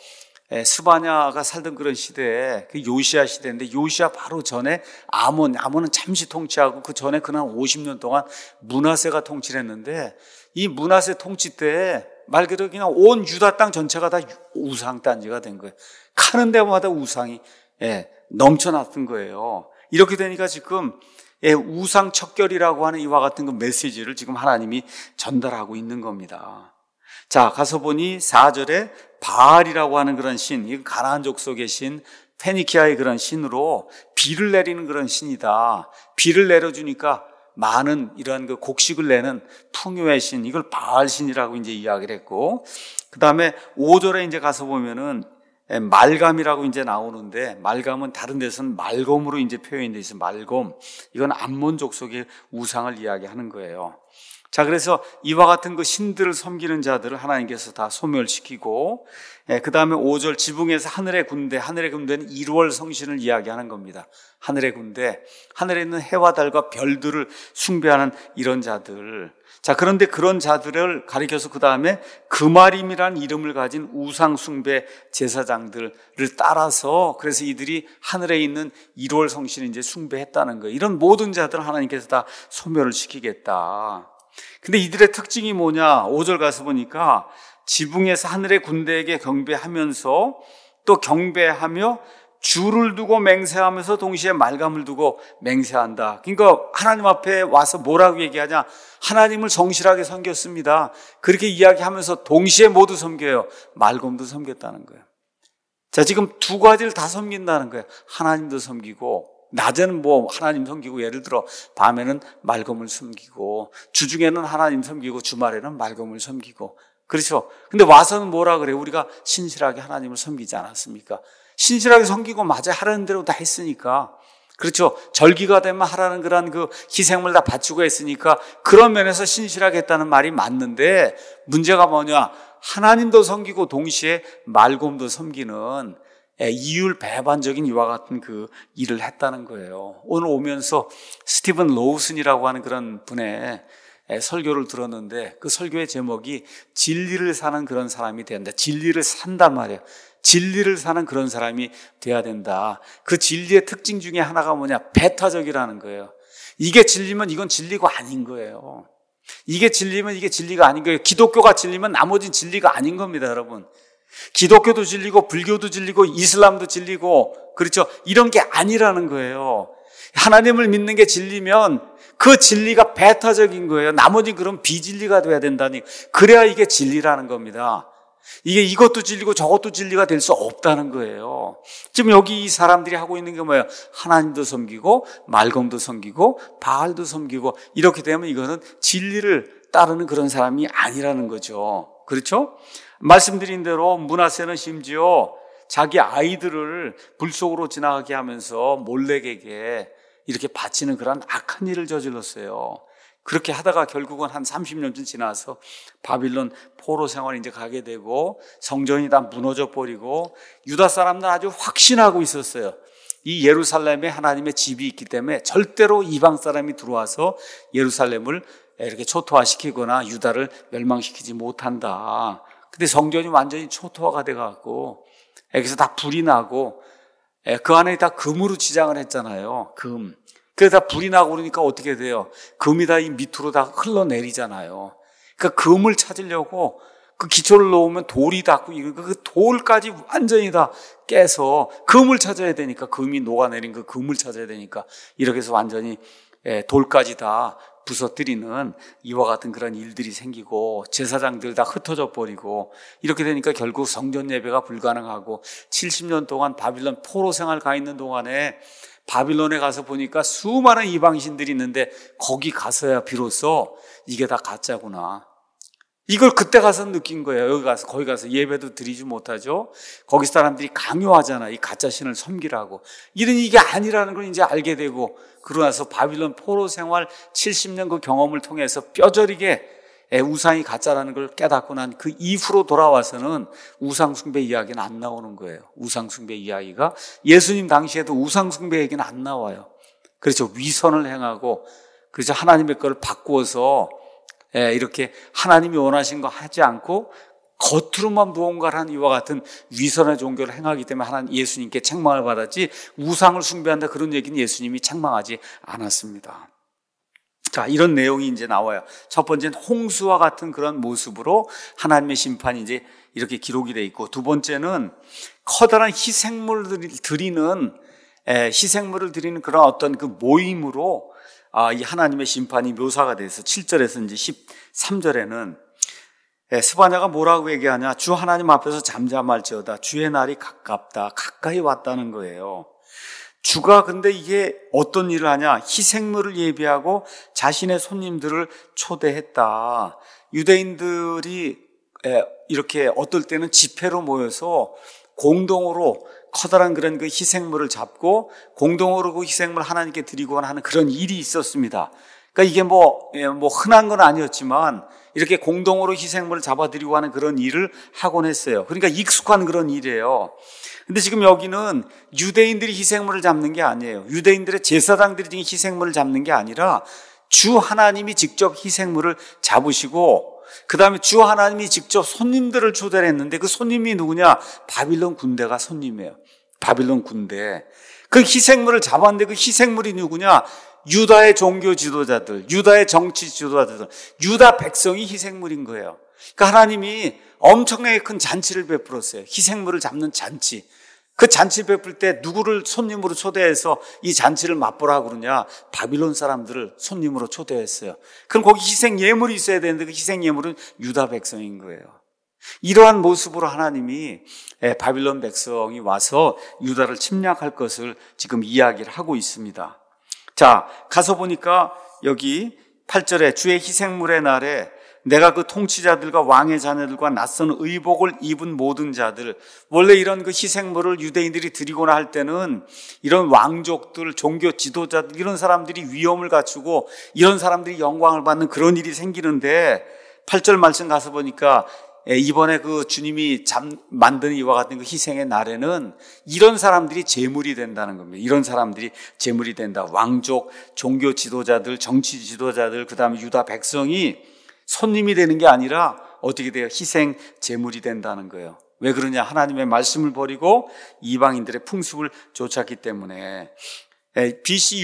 스바냐가 살던 그런 시대에, 그 요시야 시대인데, 요시야 바로 전에 아몬은 잠시 통치하고, 그 전에 그냥 50년 동안 므낫세가 통치를 했는데, 이 므낫세 통치 때에 말 그대로 그냥 온 유다 땅 전체가 다 우상 단지가 된 거예요. 가는 데마다 우상이 넘쳐났던 거예요. 이렇게 되니까 지금 우상 척결이라고 하는 이와 같은 그 메시지를 지금 하나님이 전달하고 있는 겁니다. 자, 가서 보니 4절에 바알이라고 하는 그런 신, 이 가나안 족속의 신, 페니키아의 그런 신으로 비를 내리는 그런 신이다. 비를 내려주니까 많은 이러한 그 곡식을 내는 풍요의 신, 이걸 바알 신이라고 이제 이야기를 했고, 그 다음에 5절에 이제 가서 보면은 말감이라고 이제 나오는데, 말감은 다른 데서는 말곰으로 이제 표현되어 있어요. 말곰. 이건 암몬 족속의 우상을 이야기하는 거예요. 자, 그래서 이와 같은 그 신들을 섬기는 자들을 하나님께서 다 소멸시키고, 그 다음에 5절 지붕에서 하늘의 군대는 1월 성신을 이야기하는 겁니다. 하늘의 군대, 하늘에 있는 해와 달과 별들을 숭배하는 이런 자들. 자, 그런데 그런 자들을 가리켜서 그 다음에 그마림이라는 이름을 가진 우상 숭배 제사장들을 따라서, 그래서 이들이 하늘에 있는 1월 성신을 이제 숭배했다는 거예요. 이런 모든 자들을 하나님께서 다 소멸을 시키겠다. 근데 이들의 특징이 뭐냐? 5절 가서 보니까 지붕에서 하늘의 군대에게 경배하면서 또 경배하며 줄을 두고 맹세하면서 동시에 말감을 두고 맹세한다. 그러니까 하나님 앞에 와서 뭐라고 얘기하냐? 하나님을 성실하게 섬겼습니다. 그렇게 이야기하면서 동시에 모두 섬겨요. 말곰도 섬겼다는 거예요. 자, 지금 두 가지를 다 섬긴다는 거예요. 하나님도 섬기고, 낮에는 하나님 섬기고, 예를 들어 밤에는 말곰을 섬기고, 주중에는 하나님 섬기고, 주말에는 말곰을 섬기고. 그렇죠? 근데 와서는 뭐라 그래요? 우리가 신실하게 하나님을 섬기지 않았습니까? 신실하게 섬기고, 맞아요. 하라는 대로 다 했으니까. 그렇죠? 절기가 되면 하라는 그런 그 희생을 다 바치고 했으니까 그런 면에서 신실하게 했다는 말이 맞는데, 문제가 뭐냐? 하나님도 섬기고 동시에 말곰도 섬기는 이율 배반적인 이와 같은 그 일을 했다는 거예요. 오늘 오면서 스티븐 로우슨이라고 하는 그런 분의 설교를 들었는데, 그 설교의 제목이 진리를 사는 그런 사람이 된다. 진리를 산단 말이에요. 진리를 사는 그런 사람이 돼야 된다. 그 진리의 특징 중에 하나가 뭐냐? 배타적이라는 거예요. 이게 진리면 이건 진리가 아닌 거예요. 이게 진리면 이게 진리가 아닌 거예요. 기독교가 진리면 나머지는 진리가 아닌 겁니다, 여러분. 기독교도 진리고 불교도 진리고 이슬람도 진리고, 그렇죠? 이런 게 아니라는 거예요. 하나님을 믿는 게 진리면 그 진리가 배타적인 거예요. 나머지 그런 비진리가 돼야 된다니. 그래야 이게 진리라는 겁니다. 이게 이것도 진리고 저것도 진리가 될 수 없다는 거예요. 지금 여기 이 사람들이 하고 있는 게 뭐예요? 하나님도 섬기고 말검도 섬기고 바알도 섬기고 이렇게 되면 이거는 진리를 따르는 그런 사람이 아니라는 거죠. 그렇죠? 말씀드린 대로 므낫세는 심지어 자기 아이들을 불 속으로 지나가게 하면서 몰렉에게 이렇게 바치는 그런 악한 일을 저질렀어요. 그렇게 하다가 결국은 한 30년쯤 지나서 바빌론 포로 생활에 이제 가게 되고 성전이 다 무너져 버리고 유다 사람들 아주 확신하고 있었어요. 이 예루살렘에 하나님의 집이 있기 때문에 절대로 이방 사람이 들어와서 예루살렘을 이렇게 초토화시키거나 유다를 멸망시키지 못한다. 근데 성전이 완전히 초토화가 돼갖고 여기서 다 불이 나고 그 안에 다 금으로 지장을 했잖아요. 금. 그래서 다 불이 나고 그러니까 어떻게 돼요? 금이 다 이 밑으로 다 흘러내리잖아요. 그러니까 금을 찾으려고 그 기초를 놓으면 돌이 닿고 그 돌까지 완전히 다 깨서 금을 찾아야 되니까 금이 녹아내린 그 금을 찾아야 되니까 이렇게 해서 완전히 돌까지 다 부서뜨리는 이와 같은 그런 일들이 생기고 제사장들 다 흩어져 버리고 이렇게 되니까 결국 성전 예배가 불가능하고 70년 동안 바빌론 포로 생활 가 있는 동안에 바빌론에 가서 보니까 수많은 이방신들이 있는데 거기 가서야 비로소 이게 다 가짜구나. 이걸 그때 가서 느낀 거예요. 거기 가서 예배도 드리지 못하죠. 거기 사람들이 강요하잖아. 이 가짜 신을 섬기라고. 이게 아니라는 걸 이제 알게 되고 그러고 나서 바빌론 포로 생활 70년 그 경험을 통해서 뼈저리게 우상이 가짜라는 걸 깨닫고 난 그 이후로 돌아와서는 우상숭배 이야기는 안 나오는 거예요. 우상숭배 이야기가 예수님 당시에도 우상숭배 얘기는 안 나와요. 그렇죠. 위선을 행하고 그래서 하나님의 걸 바꾸어서 이렇게 하나님이 원하신 거 하지 않고 겉으로만 무언가를 하는 이와 같은 위선의 종교를 행하기 때문에 하나님 예수님께 책망을 받았지 우상을 숭배한다 그런 얘기는 예수님이 책망하지 않았습니다. 자, 이런 내용이 이제 나와요. 첫 번째는 홍수와 같은 그런 모습으로 하나님의 심판이 이제 이렇게 기록이 돼 있고, 두 번째는 커다란 희생물을 드리는 그런 어떤 그 모임으로 이 하나님의 심판이 묘사가 돼서 7절에서 이제 13절에는 스바냐가 뭐라고 얘기하냐? 주 하나님 앞에서 잠잠할지어다. 주의 날이 가깝다. 가까이 왔다는 거예요. 주가 근데 이게 어떤 일을 하냐? 희생물을 예비하고 자신의 손님들을 초대했다. 유대인들이 이렇게 어떨 때는 집회로 모여서 공동으로 커다란 그런 그 희생물을 잡고 공동으로 그 희생물을 하나님께 드리고 하는 그런 일이 있었습니다. 그러니까 이게 뭐 흔한 건 아니었지만 이렇게 공동으로 희생물을 잡아드리고 하는 그런 일을 하곤 했어요. 그러니까 익숙한 그런 일이에요. 근데 지금 여기는 유대인들이 희생물을 잡는 게 아니에요. 유대인들의 제사장들이 지금 희생물을 잡는 게 아니라 주 하나님이 직접 희생물을 잡으시고 그 다음에 주 하나님이 직접 손님들을 초대를 했는데 그 손님이 누구냐? 바빌론 군대가 손님이에요. 바빌론 군대. 그 희생물을 잡았는데 그 희생물이 누구냐? 유다의 종교 지도자들, 유다의 정치 지도자들, 유다 백성이 희생물인 거예요. 그러니까 하나님이 엄청나게 큰 잔치를 베풀었어요. 희생물을 잡는 잔치. 그 잔치 베풀 때 누구를 손님으로 초대해서 이 잔치를 맛보라고 그러냐? 바빌론 사람들을 손님으로 초대했어요. 그럼 거기 희생 예물이 있어야 되는데 그 희생 예물은 유다 백성인 거예요. 이러한 모습으로 하나님이 바빌론 백성이 와서 유다를 침략할 것을 지금 이야기를 하고 있습니다. 자, 가서 보니까 여기 8절에 주의 희생물의 날에 내가 그 통치자들과 왕의 자녀들과 낯선 의복을 입은 모든 자들, 원래 이런 그 희생물을 유대인들이 드리거나 할 때는 이런 왕족들, 종교 지도자들, 이런 사람들이 위엄을 갖추고 이런 사람들이 영광을 받는 그런 일이 생기는데 8절 말씀 가서 보니까 이번에 그 주님이 만든 이와 같은 그 희생의 날에는 이런 사람들이 제물이 된다는 겁니다. 이런 사람들이 제물이 된다. 왕족, 종교 지도자들, 정치 지도자들, 그 다음에 유다 백성이 손님이 되는 게 아니라 어떻게 돼요? 희생 제물이 된다는 거예요. 왜 그러냐? 하나님의 말씀을 버리고 이방인들의 풍습을 쫓았기 때문에. BC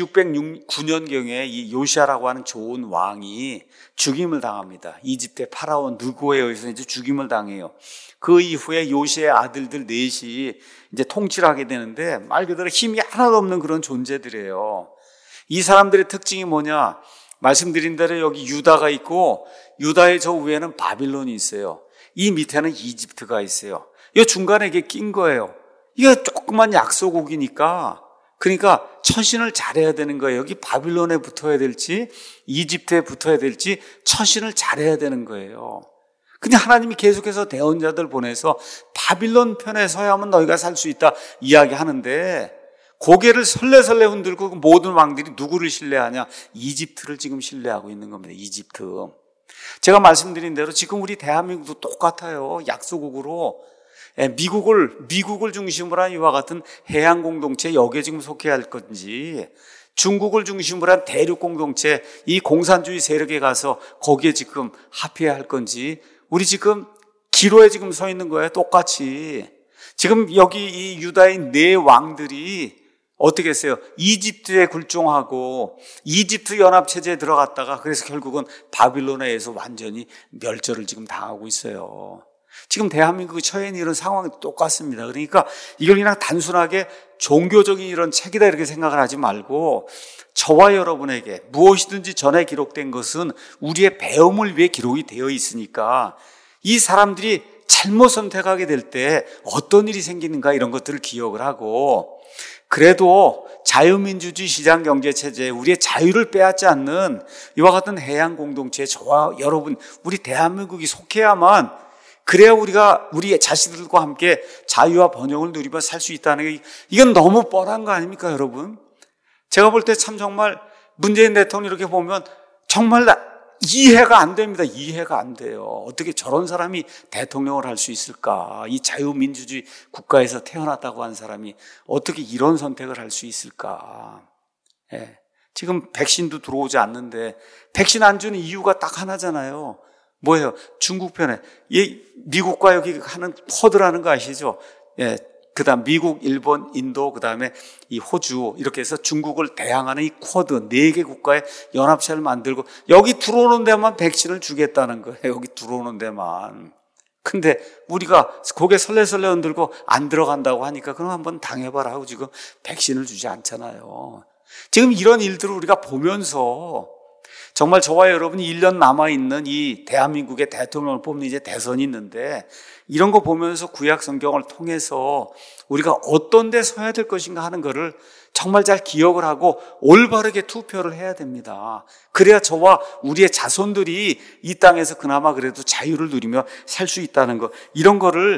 609년경에 이 요시아라고 하는 좋은 왕이 죽임을 당합니다. 이집트의 파라온 느고에 의해서 이제 죽임을 당해요. 그 이후에 요시아의 아들들 넷이 이제 통치를 하게 되는데 말 그대로 힘이 하나도 없는 그런 존재들이에요. 이 사람들의 특징이 뭐냐? 말씀드린 대로 여기 유다가 있고 유다의 저 위에는 바빌론이 있어요. 이 밑에는 이집트가 있어요. 이 중간에 이게 낀 거예요. 이거 조그만 약소국이니까 그러니까 처신을 잘해야 되는 거예요. 여기 바빌론에 붙어야 될지 이집트에 붙어야 될지 처신을 잘해야 되는 거예요. 근데 하나님이 계속해서 대언자들 보내서 바빌론 편에 서야만 너희가 살 수 있다 이야기하는데 고개를 설레설레 흔들고 모든 왕들이 누구를 신뢰하냐? 이집트를 지금 신뢰하고 있는 겁니다. 이집트. 제가 말씀드린 대로 지금 우리 대한민국도 똑같아요. 약소국으로 미국을 중심으로 한 이와 같은 해양 공동체 여기에 지금 속해야 할 건지 중국을 중심으로 한 대륙 공동체 이 공산주의 세력에 가서 거기에 지금 합해야 할 건지 우리 지금 기로에 지금 서 있는 거예요. 똑같이. 지금 여기 이 유다인 네 왕들이 어떻게 했어요? 이집트에 굴종하고 이집트 연합체제에 들어갔다가 그래서 결국은 바빌론에 의해서 완전히 멸절을 지금 당하고 있어요. 지금 대한민국이 처해 있는 이런 상황이 똑같습니다. 그러니까 이걸 그냥 단순하게 종교적인 이런 책이다 이렇게 생각을 하지 말고 저와 여러분에게 무엇이든지 전에 기록된 것은 우리의 배움을 위해 기록이 되어 있으니까 이 사람들이 잘못 선택하게 될 때 어떤 일이 생기는가 이런 것들을 기억을 하고 그래도 자유민주주의 시장경제체제에 우리의 자유를 빼앗지 않는 이와 같은 해양 공동체에 저와 여러분 우리 대한민국이 속해야만 그래야 우리가 우리 자식들과 함께 자유와 번영을 누리며 살 수 있다는 게 이건 너무 뻔한 거 아닙니까 여러분? 제가 볼 때 참 정말 문재인 대통령 이렇게 보면 정말 이해가 안 됩니다. 이해가 안 돼요. 어떻게 저런 사람이 대통령을 할 수 있을까? 이 자유민주주의 국가에서 태어났다고 한 사람이 어떻게 이런 선택을 할 수 있을까? 예. 지금 백신도 들어오지 않는데 백신 안 주는 이유가 딱 하나잖아요. 뭐예요? 중국 편에 미국과 여기 하는 쿼드라는 거 아시죠? 예. 그다음 미국, 일본, 인도, 그다음에 이 호주 이렇게 해서 중국을 대항하는 이 쿼드 4개 국가의 연합체를 만들고 여기 들어오는 데만 백신을 주겠다는 거예요. 여기 들어오는 데만. 근데 우리가 고개 설레설레 흔들고 안 들어간다고 하니까 그럼 한번 당해봐라 하고 지금 백신을 주지 않잖아요. 지금 이런 일들을 우리가 보면서 정말 저와 여러분이 1년 남아있는 이 대한민국의 대통령을 뽑는 이제 대선이 있는데 이런 거 보면서 구약 성경을 통해서 우리가 어떤 데 서야 될 것인가 하는 거를 정말 잘 기억을 하고 올바르게 투표를 해야 됩니다. 그래야 저와 우리의 자손들이 이 땅에서 그나마 그래도 자유를 누리며 살 수 있다는 거 이런 거를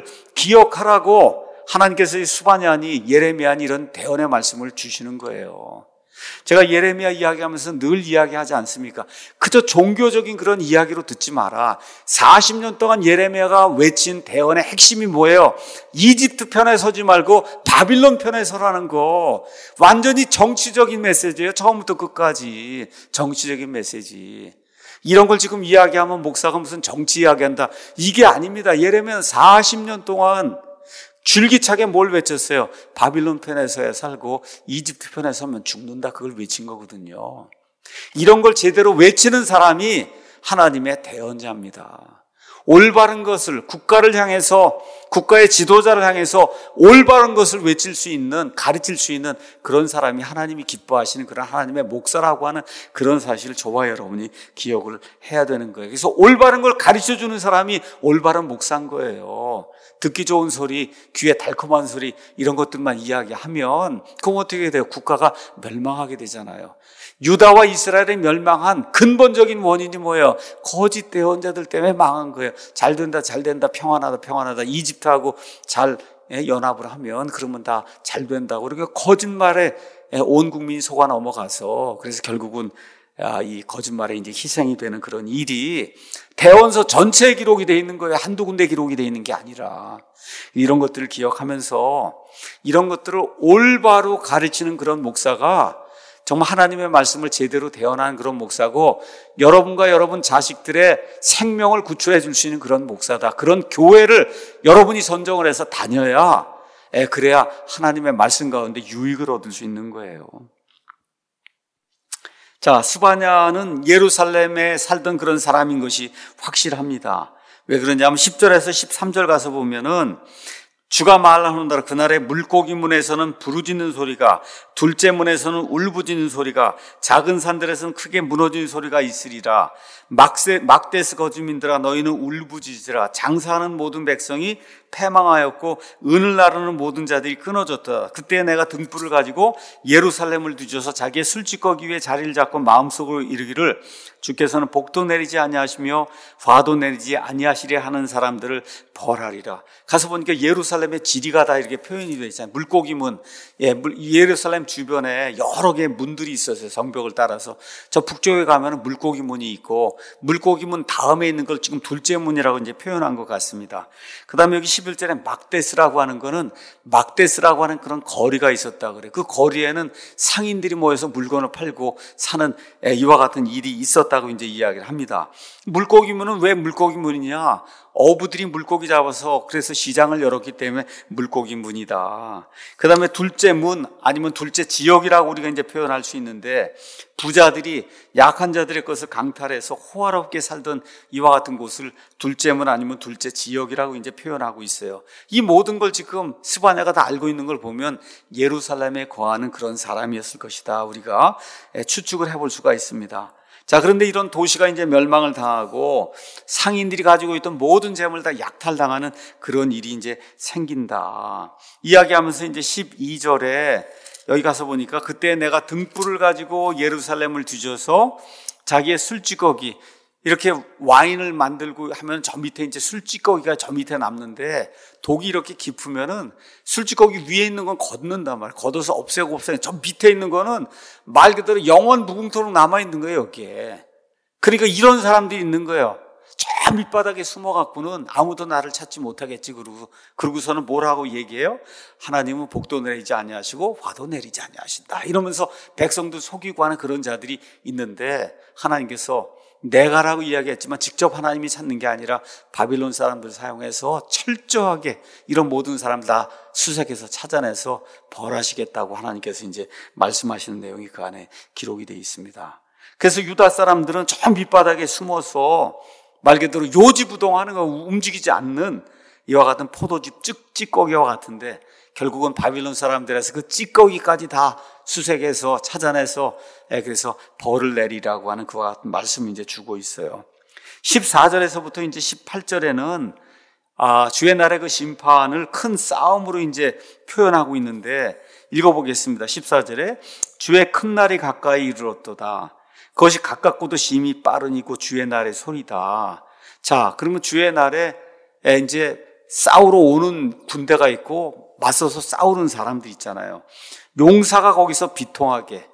기억하라고 하나님께서 수바냐니 예레미야니 이런 대언의 말씀을 주시는 거예요. 제가 예레미야 이야기하면서 늘 이야기하지 않습니까? 그저 종교적인 그런 이야기로 듣지 마라. 40년 동안 예레미야가 외친 대언의 핵심이 뭐예요? 이집트 편에 서지 말고 바빌론 편에 서라는 거. 완전히 정치적인 메시지예요. 처음부터 끝까지 정치적인 메시지. 이런 걸 지금 이야기하면 목사가 무슨 정치 이야기한다. 이게 아닙니다. 예레미야는 40년 동안 줄기차게 뭘 외쳤어요? 바빌론 편에 서야 살고 이집트 편에 서면 죽는다. 그걸 외친 거거든요. 이런 걸 제대로 외치는 사람이 하나님의 대언자입니다. 올바른 것을 국가를 향해서 국가의 지도자를 향해서 올바른 것을 외칠 수 있는 가르칠 수 있는 그런 사람이 하나님이 기뻐하시는 그런 하나님의 목사라고 하는 그런 사실을 저와 여러분이 기억을 해야 되는 거예요. 그래서 올바른 걸 가르쳐주는 사람이 올바른 목사인 거예요. 듣기 좋은 소리, 귀에 달콤한 소리 이런 것들만 이야기하면 그럼 어떻게 돼요? 국가가 멸망하게 되잖아요. 유다와 이스라엘이 멸망한 근본적인 원인이 뭐예요? 거짓 대언자들 때문에 망한 거예요. 잘 된다, 잘 된다, 평안하다, 평안하다. 이집트하고 잘 연합을 하면 그러면 다 잘 된다고. 그러니까 거짓말에 온 국민이 속아 넘어가서 그래서 결국은 이 거짓말에 이제 희생이 되는 그런 일이 대원서 전체에 기록이 되어 있는 거예요. 한두 군데 기록이 되어 있는 게 아니라 이런 것들을 기억하면서 이런 것들을 올바로 가르치는 그런 목사가 정말 하나님의 말씀을 제대로 대언하는 그런 목사고 여러분과 여러분 자식들의 생명을 구출해 줄 수 있는 그런 목사다. 그런 교회를 여러분이 선정을 해서 다녀야 그래야 하나님의 말씀 가운데 유익을 얻을 수 있는 거예요. 자, 스바냐는 예루살렘에 살던 그런 사람인 것이 확실합니다. 왜 그러냐면 10절에서 13절 가서 보면은 주가 말하노라. 그날에 물고기 문에서는 부르짖는 소리가, 둘째 문에서는 울부짖는 소리가, 작은 산들에서는 크게 무너지는 소리가 있으리라. 막대스 거주민들아, 너희는 울부짖으라. 장사하는 모든 백성이 패망하였고 은을 나르는 모든 자들이 끊어졌다. 그때 내가 등불을 가지고 예루살렘을 뒤져서 자기의 술찌꺼기 위에 자리를 잡고 마음속으로 이르기를, 주께서는 복도 내리지 아니하시며 화도 내리지 아니하시려 하는 사람들을 벌하리라. 가서 보니까 예루살렘의 지리가 다 이렇게 표현이 되어 있잖아요. 물고기 문, 예루살렘 주변에 여러 개의 문들이 있었어요. 성벽을 따라서. 저 북쪽에 가면 물고기 문이 있고, 물고기 문 다음에 있는 걸 지금 둘째 문이라고 이제 표현한 것 같습니다. 그 다음에 여기 11절에 막데스라고 하는 거는, 막데스라고 하는 그런 거리가 있었다 그래요. 그 거리에는 상인들이 모여서 물건을 팔고 사는 이와 같은 일이 있었다고 이제 이야기를 합니다. 물고기 문은 왜 물고기 문이냐? 어부들이 물고기 잡아서 그래서 시장을 열었기 때문에 물고기 문이다. 그 다음에 둘째 문, 아니면 둘째 지역이라고 우리가 이제 표현할 수 있는데, 부자들이 약한 자들의 것을 강탈해서 호화롭게 살던 이와 같은 곳을 둘째 문 아니면 둘째 지역이라고 이제 표현하고 있어요. 이 모든 걸 지금 스바냐가 다 알고 있는 걸 보면 예루살렘에 거하는 그런 사람이었을 것이다. 우리가 추측을 해볼 수가 있습니다. 자, 그런데 이런 도시가 이제 멸망을 당하고 상인들이 가지고 있던 모든 재물을 다 약탈당하는 그런 일이 이제 생긴다. 이야기하면서 이제 12절에 여기 가서 보니까, 그때 내가 등불을 가지고 예루살렘을 뒤져서 자기의 술찌꺼기, 이렇게 와인을 만들고 하면 저 밑에 이제 술찌꺼기가 저 밑에 남는데, 독이 이렇게 깊으면은 술찌꺼기 위에 있는 건 걷는단 말이에요. 걷어서 없애고 저 밑에 있는 거는 말 그대로 영원 무궁토록 남아있는 거예요, 여기에. 그러니까 이런 사람들이 있는 거예요. 저 밑바닥에 숨어갖고는 아무도 나를 찾지 못하겠지. 그러고서는 뭐라고 얘기해요? 하나님은 복도 내리지 아니하시고 화도 내리지 아니하신다. 이러면서 백성들 속이고 하는 그런 자들이 있는데, 하나님께서 내가라고 이야기했지만 직접 하나님이 찾는 게 아니라 바빌론 사람들 사용해서 철저하게 이런 모든 사람들 다 수색해서 찾아내서 벌하시겠다고 하나님께서 이제 말씀하시는 내용이 그 안에 기록이 되어 있습니다. 그래서 유다 사람들은 저 밑바닥에 숨어서 말 그대로 요지부동하는 거, 움직이지 않는 이와 같은 포도즙 찌꺼기와 같은데, 결국은 바빌론 사람들에서 그 찌꺼기까지 다 수색해서 찾아내서 그래서 벌을 내리라고 하는 그와 같은 말씀을 이제 주고 있어요. 14절에서부터 이제 18절에는 주의 날의 그 심판을 큰 싸움으로 이제 표현하고 있는데, 읽어보겠습니다. 14절에 주의 큰 날이 가까이 이르렀도다. 그것이 가깝고도 심히 빠르니고 주의 날의 소리다. 자, 그러면 주의 날에 이제 싸우러 오는 군대가 있고 맞서서 싸우는 사람들 있잖아요. 용사가 거기서 비통하게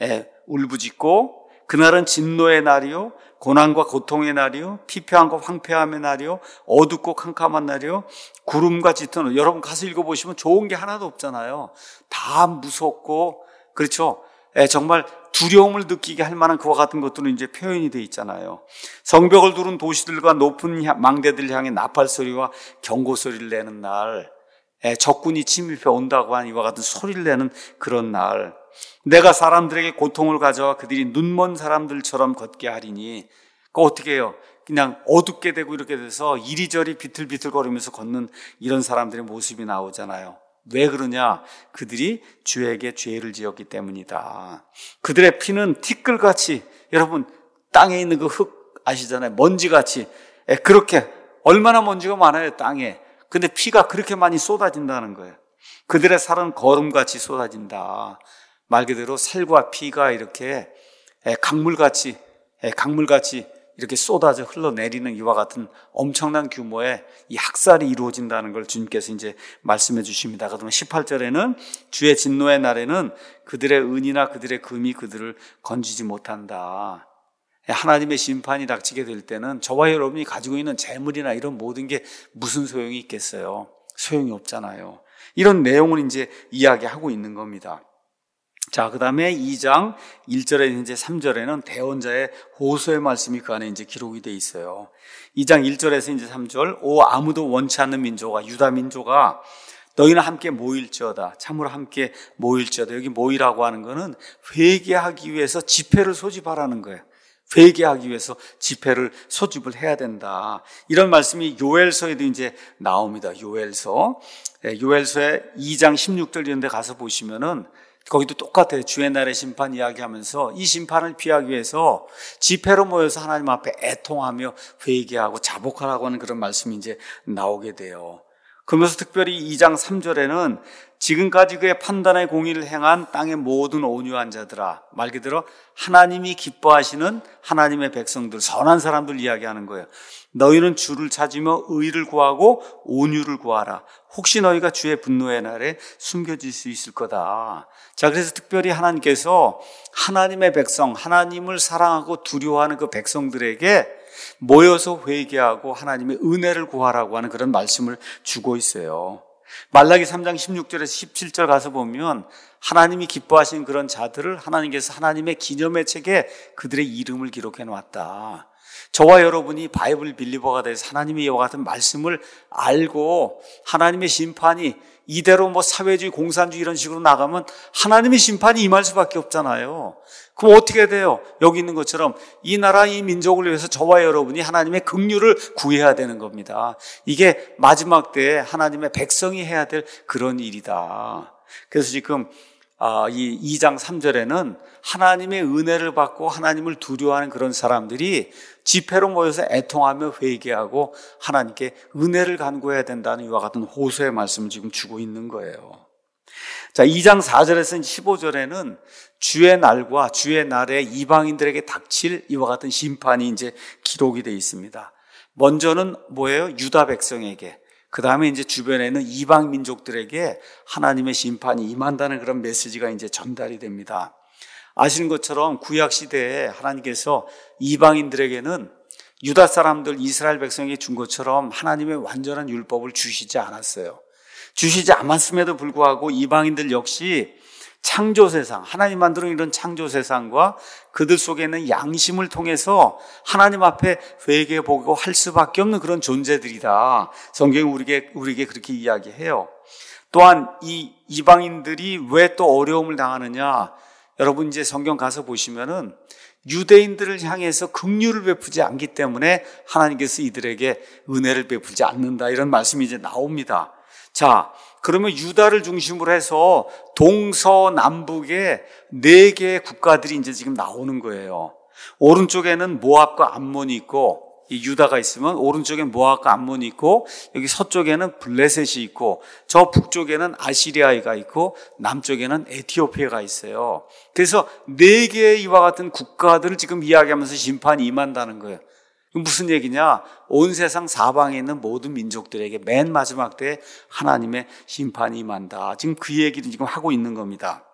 울부짖고, 그날은 진노의 날이요, 고난과 고통의 날이요, 피폐함과 황폐함의 날이요, 어둡고 캄캄한 날이요, 구름과 짙은, 여러분 가서 읽어보시면 좋은 게 하나도 없잖아요. 다 무섭고, 그렇죠? 정말 두려움을 느끼게 할 만한 그와 같은 것들은 이제 표현이 되어 있잖아요. 성벽을 두른 도시들과 높은 망대들 향해 나팔 소리와 경고 소리를 내는 날, 적군이 침입해 온다고 하는 이와 같은 소리를 내는 그런 날, 내가 사람들에게 고통을 가져와 그들이 눈먼 사람들처럼 걷게 하리니, 어떻게 해요? 그냥 어둡게 되고 이렇게 돼서 이리저리 비틀비틀거리면서 걷는 이런 사람들의 모습이 나오잖아요. 왜 그러냐? 그들이 주에게 죄를 지었기 때문이다. 그들의 피는 티끌같이, 여러분 땅에 있는 그 흙 아시잖아요. 먼지같이, 그렇게 얼마나 먼지가 많아요, 땅에. 근데 피가 그렇게 많이 쏟아진다는 거예요. 그들의 살은 거름같이 쏟아진다. 말 그대로 살과 피가 이렇게 강물같이 이렇게 쏟아져 흘러내리는 이와 같은 엄청난 규모의 이 학살이 이루어진다는 걸 주님께서 이제 말씀해 주십니다. 그러면 18절에는 주의 진노의 날에는 그들의 은이나 그들의 금이 그들을 건지지 못한다. 하나님의 심판이 닥치게 될 때는 저와 여러분이 가지고 있는 재물이나 이런 모든 게 무슨 소용이 있겠어요? 소용이 없잖아요. 이런 내용을 이제 이야기하고 있는 겁니다. 자, 그 다음에 2장 1절에 이제 3절에는 대언자의 호소의 말씀이 그 안에 이제 기록이 돼 있어요. 2장 1절에서 이제 3절, 오 아무도 원치 않는 민족아, 유다 민족아, 너희는 함께 모일지어다. 참으로 함께 모일지어다. 여기 모이라고 하는 거는 회개하기 위해서 집회를 소집하라는 거예요. 회개하기 위해서 집회를 소집을 해야 된다. 이런 말씀이 요엘서에도 이제 나옵니다. 요엘서의 2장 16절 이런 데 가서 보시면은 거기도 똑같아요. 주의 날의 심판 이야기하면서 이 심판을 피하기 위해서 집회로 모여서 하나님 앞에 애통하며 회개하고 자복하라고 하는 그런 말씀이 이제 나오게 돼요. 그러면서 특별히 2장 3절에는 지금까지 그의 판단의 공의를 행한 땅의 모든 온유한 자들아, 말 그대로 하나님이 기뻐하시는 하나님의 백성들, 선한 사람들 이야기하는 거예요. 너희는 주를 찾으며 의를 구하고 온유를 구하라. 혹시 너희가 주의 분노의 날에 숨겨질 수 있을 거다. 자, 그래서 특별히 하나님께서 하나님의 백성, 하나님을 사랑하고 두려워하는 그 백성들에게 모여서 회개하고 하나님의 은혜를 구하라고 하는 그런 말씀을 주고 있어요. 말라기 3장 16절에서 17절 가서 보면 하나님이 기뻐하시는 그런 자들을 하나님께서 하나님의 기념의 책에 그들의 이름을 기록해 놓았다. 저와 여러분이 바이블 빌리버가 돼서 하나님의 이와 같은 말씀을 알고 하나님의 심판이 이대로 사회주의, 공산주의 이런 식으로 나가면 하나님의 심판이 임할 수밖에 없잖아요. 그럼 어떻게 돼요? 여기 있는 것처럼 이 나라, 이 민족을 위해서 저와 여러분이 하나님의 긍휼을 구해야 되는 겁니다. 이게 마지막 때에 하나님의 백성이 해야 될 그런 일이다. 그래서 지금 이 2장 3절에는 하나님의 은혜를 받고 하나님을 두려워하는 그런 사람들이 집회로 모여서 애통하며 회개하고 하나님께 은혜를 간구해야 된다는 이와 같은 호소의 말씀을 지금 주고 있는 거예요. 자, 2장 4절에서 15절에는 주의 날과 주의 날에 이방인들에게 닥칠 이와 같은 심판이 이제 기록이 되어 있습니다. 먼저는 뭐예요? 유다 백성에게, 그 다음에 이제 주변에는 이방 민족들에게 하나님의 심판이 임한다는 그런 메시지가 이제 전달이 됩니다. 아시는 것처럼 구약 시대에 하나님께서 이방인들에게는 유다 사람들, 이스라엘 백성에게 준 것처럼 하나님의 완전한 율법을 주시지 않았어요. 주시지 않았음에도 불구하고 이방인들 역시 창조 세상, 하나님 만드는 이런 창조 세상과 그들 속에 있는 양심을 통해서 하나님 앞에 회개보고 할 수밖에 없는 그런 존재들이다. 성경이 우리에게 그렇게 이야기해요. 또한 이 이방인들이 왜 또 어려움을 당하느냐? 여러분 이제 성경 가서 보시면은 유대인들을 향해서 긍휼을 베푸지 않기 때문에 하나님께서 이들에게 은혜를 베푸지 않는다. 이런 말씀이 이제 나옵니다. 자, 그러면 유다를 중심으로 해서 동서남북에 4개의 국가들이 이제 지금 나오는 거예요. 오른쪽에는 모압과 암몬이 있고, 이 유다가 있으면 오른쪽엔 모압과 암몬이 있고, 여기 서쪽에는 블레셋이 있고, 저 북쪽에는 아시리아가 있고, 남쪽에는 에티오피아가 있어요. 그래서 4개의 이와 같은 국가들을 지금 이야기하면서 심판이 임한다는 거예요. 무슨 얘기냐? 온 세상 사방에 있는 모든 민족들에게 맨 마지막 때에 하나님의 심판이 임한다. 지금 그 얘기를 지금 하고 있는 겁니다.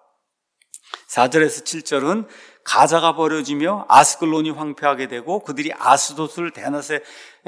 4절에서 7절은 가자가 버려지며 아스글론이 황폐하게 되고 그들이 아스돗을 대낮에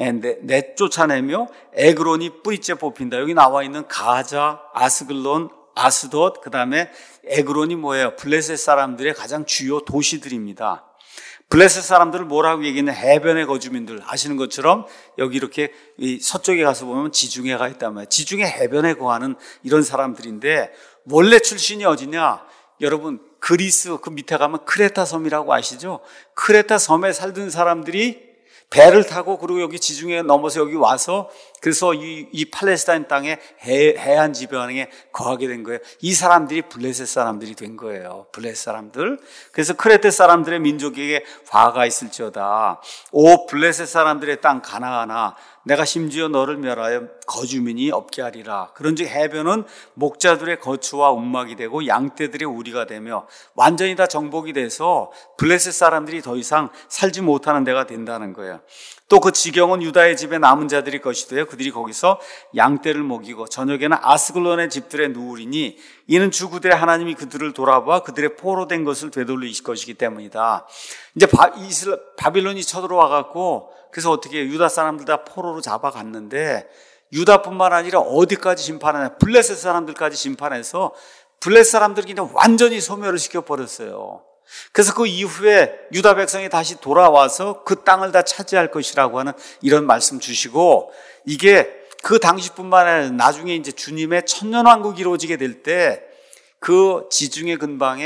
내쫓아내며 에그론이 뿌리째 뽑힌다. 여기 나와 있는 가자, 아스글론, 아스돗, 그 다음에 에그론이 뭐예요? 블레셋 사람들의 가장 주요 도시들입니다. 블레셋 사람들을 뭐라고 얘기하는 해변의 거주민들, 아시는 것처럼 여기 이렇게 이 서쪽에 가서 보면 지중해가 있단 말이에요. 지중해 해변에 거하는 이런 사람들인데 원래 출신이 어디냐? 여러분 그리스 그 밑에 가면 크레타 섬이라고 아시죠? 크레타 섬에 살던 사람들이 배를 타고 그리고 여기 지중해 넘어서 여기 와서 그래서 이 팔레스타인 땅에 해안 지방에 거하게 된 거예요. 이 사람들이 블레셋 사람들이 된 거예요. 블레셋 사람들. 그래서 크레테 사람들의 민족에게 화가 있을지어다. 오 블레셋 사람들의 땅 가나안아, 내가 심지어 너를 멸하여 거주민이 없게 하리라. 그런즉 해변은 목자들의 거처와 움막이 되고 양떼들의 우리가 되며 완전히 다 정복이 돼서 블레셋 사람들이 더 이상 살지 못하는 데가 된다는 거예요. 또 그 지경은 유다의 집에 남은 자들이 것이되어 그들이 거기서 양떼를 먹이고 저녁에는 아스글론의 집들에 누우리니 이는 주 그들의 하나님이 그들을 돌아봐 그들의 포로된 것을 되돌리실 것이기 때문이다. 이제 바빌론이 쳐들어와 갖고 그래서 어떻게 해요? 유다 사람들 다 포로로 잡아갔는데 유다뿐만 아니라 어디까지 심판하냐? 블레셋 사람들까지 심판해서 블레셋 사람들이 그냥 완전히 소멸을 시켜버렸어요. 그래서 그 이후에 유다 백성이 다시 돌아와서 그 땅을 다 차지할 것이라고 하는 이런 말씀 주시고, 이게 그 당시뿐만 아니라 나중에 이제 주님의 천년왕국이 이루어지게 될 때 그 지중해 근방에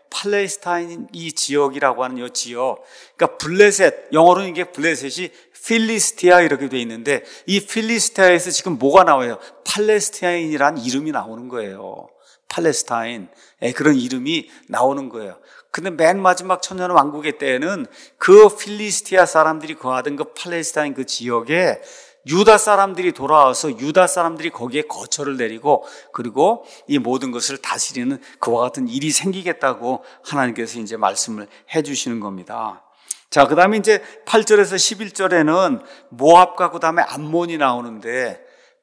팔레스타인 이 지역이라고 하는 이 지역, 그러니까 블레셋, 영어로는 이게 블레셋이 필리스티아 이렇게 돼 있는데 이 필리스티아에서 지금 뭐가 나와요? 팔레스타인이라는 이름이 나오는 거예요. 팔레스타인, 그런 이름이 나오는 거예요. 근데 맨 마지막 천년왕국의 때에는 그 필리스티아 사람들이 거하던 그 팔레스타인 그 지역에 유다 사람들이 돌아와서 유다 사람들이 거기에 거처를 내리고 그리고 이 모든 것을 다스리는 그와 같은 일이 생기겠다고 하나님께서 이제 말씀을 해 주시는 겁니다. 자, 그 다음에 이제 8절에서 11절에는 모압과 그 다음에 암몬이 나오는데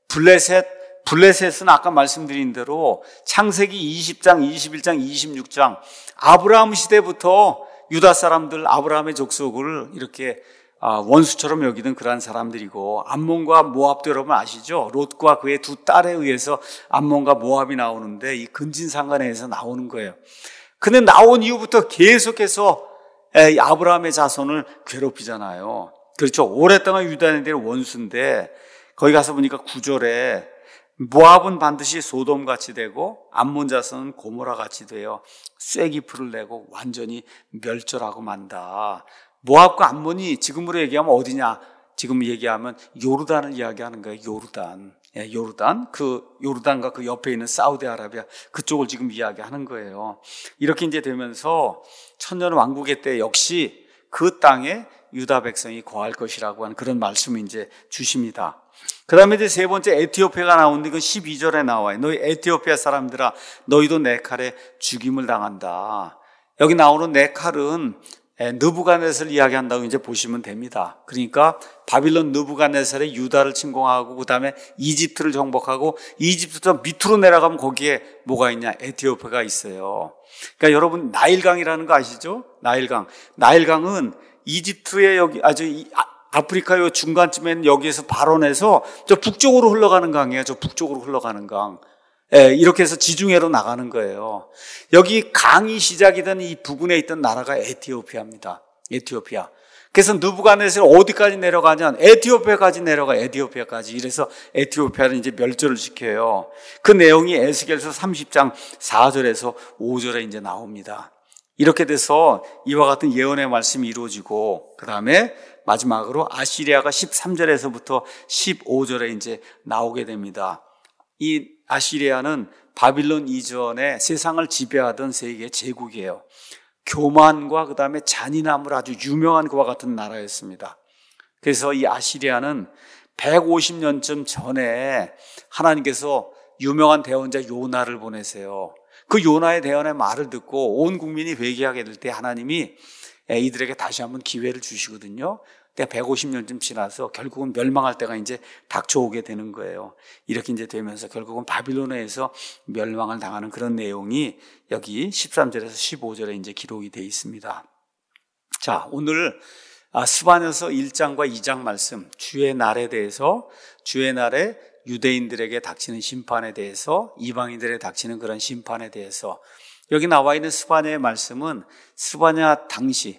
블레셋은 아까 말씀드린 대로 창세기 20장, 21장, 26장 아브라함 시대부터 유다 사람들, 아브라함의 족속을 이렇게 원수처럼 여기던 그러한 사람들이고, 암몬과 모압도 여러분 아시죠? 롯과 그의 두 딸에 의해서 암몬과 모압이 나오는데 이 근진상간에서 나오는 거예요. 근데 나온 이후부터 계속해서 아브라함의 자손을 괴롭히잖아요. 그렇죠. 오랫동안 유다인들의 원수인데 거기 가서 보니까 9절에 모압은 반드시 소돔같이 되고 암몬 자손은 고모라같이 되어 쇠기풀을 내고 완전히 멸절하고 만다. 모압과 암몬이 지금으로 얘기하면 어디냐? 지금 얘기하면 요르단을 이야기하는 거예요. 요르단. 그 요르단과 그 옆에 있는 사우디아라비아 그쪽을 지금 이야기하는 거예요. 이렇게 이제 되면서 천년 왕국의 때 역시 그 땅에 유다 백성이 거할 것이라고 하는 그런 말씀을 이제 주십니다. 그 다음에 이제 세 번째 에티오피아가 나오는데 그 12절에 나와요. 너희 에티오피아 사람들아, 너희도 내 칼에 죽임을 당한다. 여기 나오는 내 칼은 느부갓네살 이야기한다고 이제 보시면 됩니다. 그러니까 바빌론 느부갓네살이 유다를 침공하고 그 다음에 이집트를 정복하고 이집트부터 밑으로 내려가면 거기에 뭐가 있냐? 에티오피아가 있어요. 그러니까 여러분 나일강이라는 거 아시죠? 나일강은 이집트의 여기 아프리카 요 중간쯤에는 여기에서 발원해서 저 북쪽으로 흘러가는 강이에요. 저 북쪽으로 흘러가는 강. 이렇게 해서 지중해로 나가는 거예요. 여기 강이 시작이 된 이 부근에 있던 나라가 에티오피아입니다. 에티오피아. 그래서 느부갓네살 어디까지 내려가냐? 에티오피아까지 내려가. 에티오피아까지. 이래서 에티오피아를 이제 멸절을 시켜요. 그 내용이 에스겔서 30장 4절에서 5절에 이제 나옵니다. 이렇게 돼서 이와 같은 예언의 말씀이 이루어지고 그 다음에 마지막으로 아시리아가 13절에서부터 15절에 이제 나오게 됩니다. 이 아시리아는 바빌론 이전에 세상을 지배하던 세계 제국이에요. 교만과 그 다음에 잔인함으로 아주 유명한 그와 같은 나라였습니다. 그래서 이 아시리아는 150년쯤 전에 하나님께서 유명한 대언자 요나를 보내세요. 그 요나의 대언의 말을 듣고 온 국민이 회개하게 될 때 하나님이 이들에게 다시 한번 기회를 주시거든요. 근데 150년쯤 지나서 결국은 멸망할 때가 이제 닥쳐오게 되는 거예요. 이렇게 이제 되면서 결국은 바빌론에서 멸망을 당하는 그런 내용이 여기 13절에서 15절에 이제 기록이 되어 있습니다. 자, 오늘 스바냐서 1장과 2장 말씀, 주의 날에 대해서, 주의 날에 유대인들에게 닥치는 심판에 대해서, 이방인들에게 닥치는 그런 심판에 대해서, 여기 나와 있는 스바냐의 말씀은 스바냐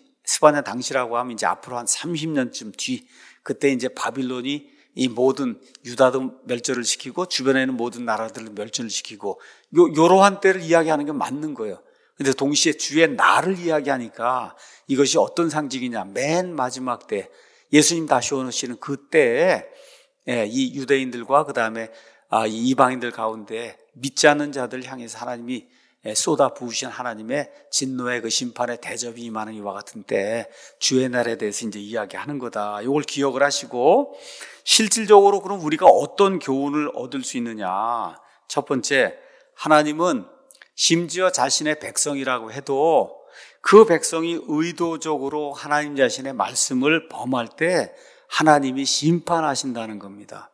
당시라고 하면 이제 앞으로 한 30년쯤 뒤, 그때 이제 바빌론이 이 모든 유다도 멸절을 시키고 주변에 있는 모든 나라들을 멸절을 시키고 요러한 때를 이야기하는 게 맞는 거예요. 근데 동시에 주의 날을 이야기하니까 이것이 어떤 상징이냐? 맨 마지막 때 예수님 다시 오시는 그때에 이 유대인들과 그 다음에 이 이방인들 가운데 믿지 않는 자들 향해서 하나님이 쏟아 부으신 하나님의 진노의 그 심판의 대접이 임하는 이와 같은 때 주의 날에 대해서 이제 이야기하는 거다. 이걸 기억을 하시고 실질적으로 그럼 우리가 어떤 교훈을 얻을 수 있느냐? 첫 번째, 하나님은 심지어 자신의 백성이라고 해도 그 백성이 의도적으로 하나님 자신의 말씀을 범할 때 하나님이 심판하신다는 겁니다.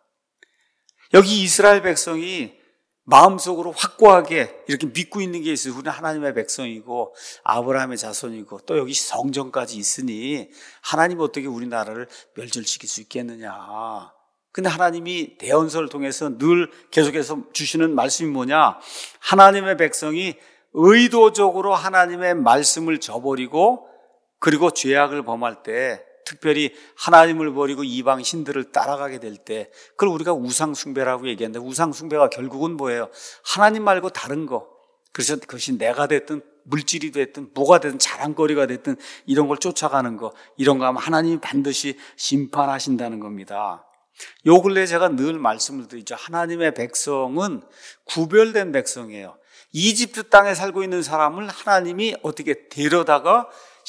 여기 이스라엘 백성이 마음속으로 확고하게 이렇게 믿고 있는 게 있어요. 우리는 하나님의 백성이고 아브라함의 자손이고 또 여기 성전까지 있으니 하나님 어떻게 우리나라를 멸절시킬 수 있겠느냐. 근데 하나님이 대언서를 통해서 늘 계속해서 주시는 말씀이 뭐냐? 하나님의 백성이 의도적으로 하나님의 말씀을 저버리고 그리고 죄악을 범할 때, 특별히 하나님을 버리고 이방 신들을 따라가게 될 때, 그걸 우리가 우상숭배라고 얘기하는데, 우상숭배가 결국은 뭐예요? 하나님 말고 다른 거. 그래서 그것이 내가 됐든 물질이 됐든 뭐가 됐든 자랑거리가 됐든 이런 걸 쫓아가는 거, 이런 거 하면 하나님이 반드시 심판하신다는 겁니다. 요 근래 제가 늘 말씀을 드리죠. 하나님의 백성은 구별된 백성이에요. 이집트 땅에 살고 있는 사람을 하나님이 어떻게 데려다가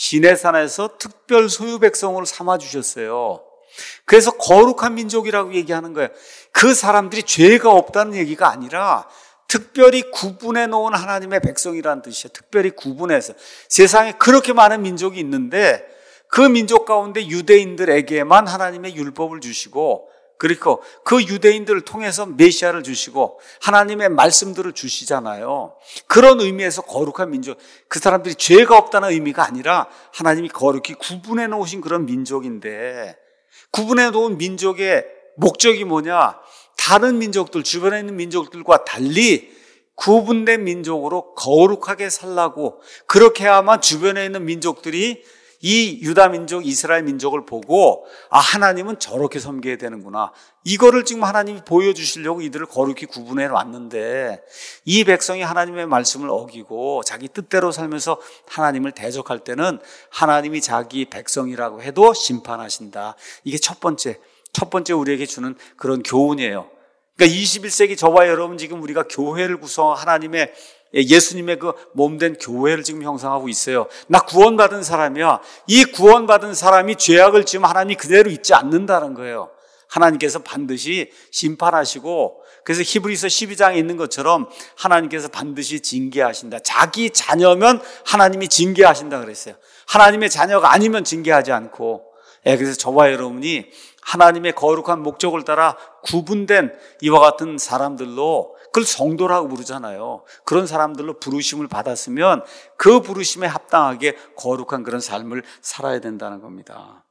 시내산에서 특별 소유 백성으로 삼아주셨어요. 그래서 거룩한 민족이라고 얘기하는 거예요. 그 사람들이 죄가 없다는 얘기가 아니라 특별히 구분해 놓은 하나님의 백성이라는 뜻이에요. 특별히 구분해서. 세상에 그렇게 많은 민족이 있는데 그 민족 가운데 유대인들에게만 하나님의 율법을 주시고, 그리고 그 유대인들을 통해서 메시아를 주시고 하나님의 말씀들을 주시잖아요. 그런 의미에서 거룩한 민족, 그 사람들이 죄가 없다는 의미가 아니라 하나님이 거룩히 구분해 놓으신 그런 민족인데, 구분해 놓은 민족의 목적이 뭐냐? 다른 민족들, 주변에 있는 민족들과 달리 구분된 민족으로 거룩하게 살라고, 그렇게 해야만 주변에 있는 민족들이 이 유다 민족, 이스라엘 민족을 보고 아, 하나님은 저렇게 섬겨야 되는구나, 이거를 지금 하나님이 보여주시려고 이들을 거룩히 구분해 놨는데, 이 백성이 하나님의 말씀을 어기고 자기 뜻대로 살면서 하나님을 대적할 때는 하나님이 자기 백성이라고 해도 심판하신다. 이게 첫 번째 우리에게 주는 그런 교훈이에요. 그러니까 21세기 저와 여러분, 지금 우리가 교회를 구성하고 하나님의, 예수님의 그 몸된 교회를 지금 형성하고 있어요. 나 구원받은 사람이야. 이 구원받은 사람이 죄악을 지으면 하나님이 그대로 있지 않는다는 거예요. 하나님께서 반드시 심판하시고, 그래서 히브리서 12장에 있는 것처럼 하나님께서 반드시 징계하신다. 자기 자녀면 하나님이 징계하신다 그랬어요. 하나님의 자녀가 아니면 징계하지 않고. 그래서 저와 여러분이 하나님의 거룩한 목적을 따라 구분된 이와 같은 사람들로, 그걸 성도라고 부르잖아요. 그런 사람들로 부르심을 받았으면 그 부르심에 합당하게 거룩한 그런 삶을 살아야 된다는 겁니다.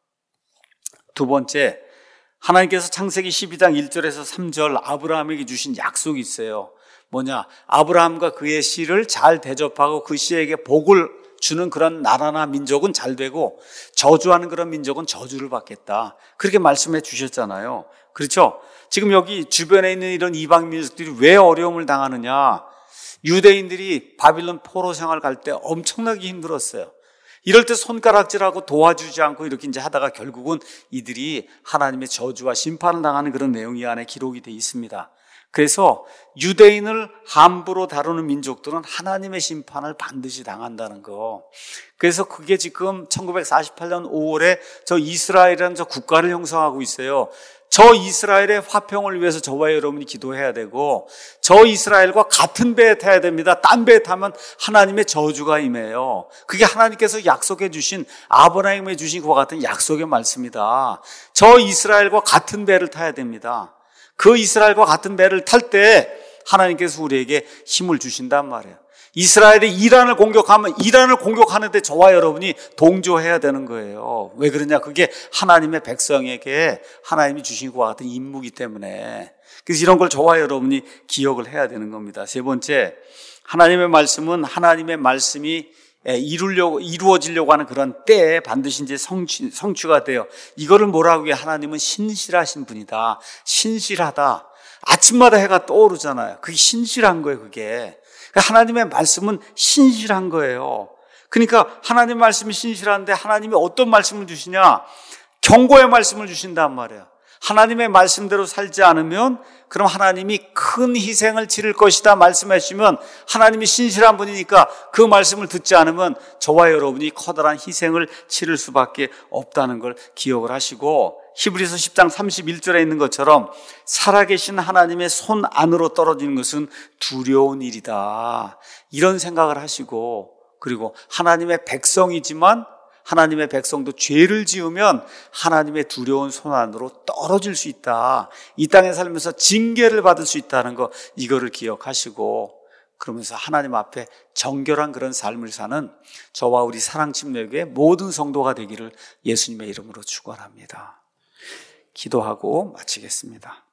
두 번째, 하나님께서 창세기 12장 1절에서 3절 아브라함에게 주신 약속이 있어요. 뭐냐? 아브라함과 그의 씨를 잘 대접하고 그 씨에게 복을 주는 그런 나라나 민족은 잘 되고 저주하는 그런 민족은 저주를 받겠다. 그렇게 말씀해 주셨잖아요. 그렇죠? 지금 여기 주변에 있는 이런 이방 민족들이 왜 어려움을 당하느냐? 유대인들이 바빌론 포로 생활 갈 때 엄청나게 힘들었어요. 이럴 때 손가락질하고 도와주지 않고 이렇게 이제 하다가 결국은 이들이 하나님의 저주와 심판을 당하는 그런 내용이 안에 기록이 되어 있습니다. 그래서 유대인을 함부로 다루는 민족들은 하나님의 심판을 반드시 당한다는 거. 그래서 그게 지금 1948년 5월에 저 이스라엘이라는 저 국가를 형성하고 있어요. 저 이스라엘의 화평을 위해서 저와 여러분이 기도해야 되고, 저 이스라엘과 같은 배에 타야 됩니다. 딴 배에 타면 하나님의 저주가 임해요. 그게 하나님께서 약속해 주신, 아브라함에 주신 그와 같은 약속의 말씀이다. 저 이스라엘과 같은 배를 타야 됩니다. 그 이스라엘과 같은 배를 탈 때 하나님께서 우리에게 힘을 주신단 말이에요. 이스라엘이 이란을 공격하면 이란을 공격하는데 저와 여러분이 동조해야 되는 거예요. 왜 그러냐? 그게 하나님의 백성에게 하나님이 주신 것과 같은 임무이기 때문에. 그래서 이런 걸 저와 여러분이 기억을 해야 되는 겁니다. 세 번째, 하나님의 말씀은 하나님의 말씀이 이루어지려고 하는 그런 때에 반드시 이제 성취가 돼요. 이거를 뭐라고 해요? 하나님은 신실하신 분이다. 신실하다. 아침마다 해가 떠오르잖아요. 그게 신실한 거예요, 그게. 하나님의 말씀은 신실한 거예요. 그러니까 하나님의 말씀이 신실한데 하나님이 어떤 말씀을 주시냐? 경고의 말씀을 주신단 말이에요. 하나님의 말씀대로 살지 않으면 그럼 하나님이 큰 희생을 치를 것이다 말씀하시면 하나님이 신실한 분이니까 그 말씀을 듣지 않으면 저와 여러분이 커다란 희생을 치를 수밖에 없다는 걸 기억을 하시고, 히브리서 10장 31절에 있는 것처럼 살아계신 하나님의 손 안으로 떨어지는 것은 두려운 일이다, 이런 생각을 하시고, 그리고 하나님의 백성이지만 하나님의 백성도 죄를 지으면 하나님의 두려운 손 안으로 떨어질 수 있다, 이 땅에 살면서 징계를 받을 수 있다는 거, 이거를 기억하시고, 그러면서 하나님 앞에 정결한 그런 삶을 사는 저와 우리 사랑침례교회 모든 성도가 되기를 예수님의 이름으로 축원합니다. 기도하고 마치겠습니다.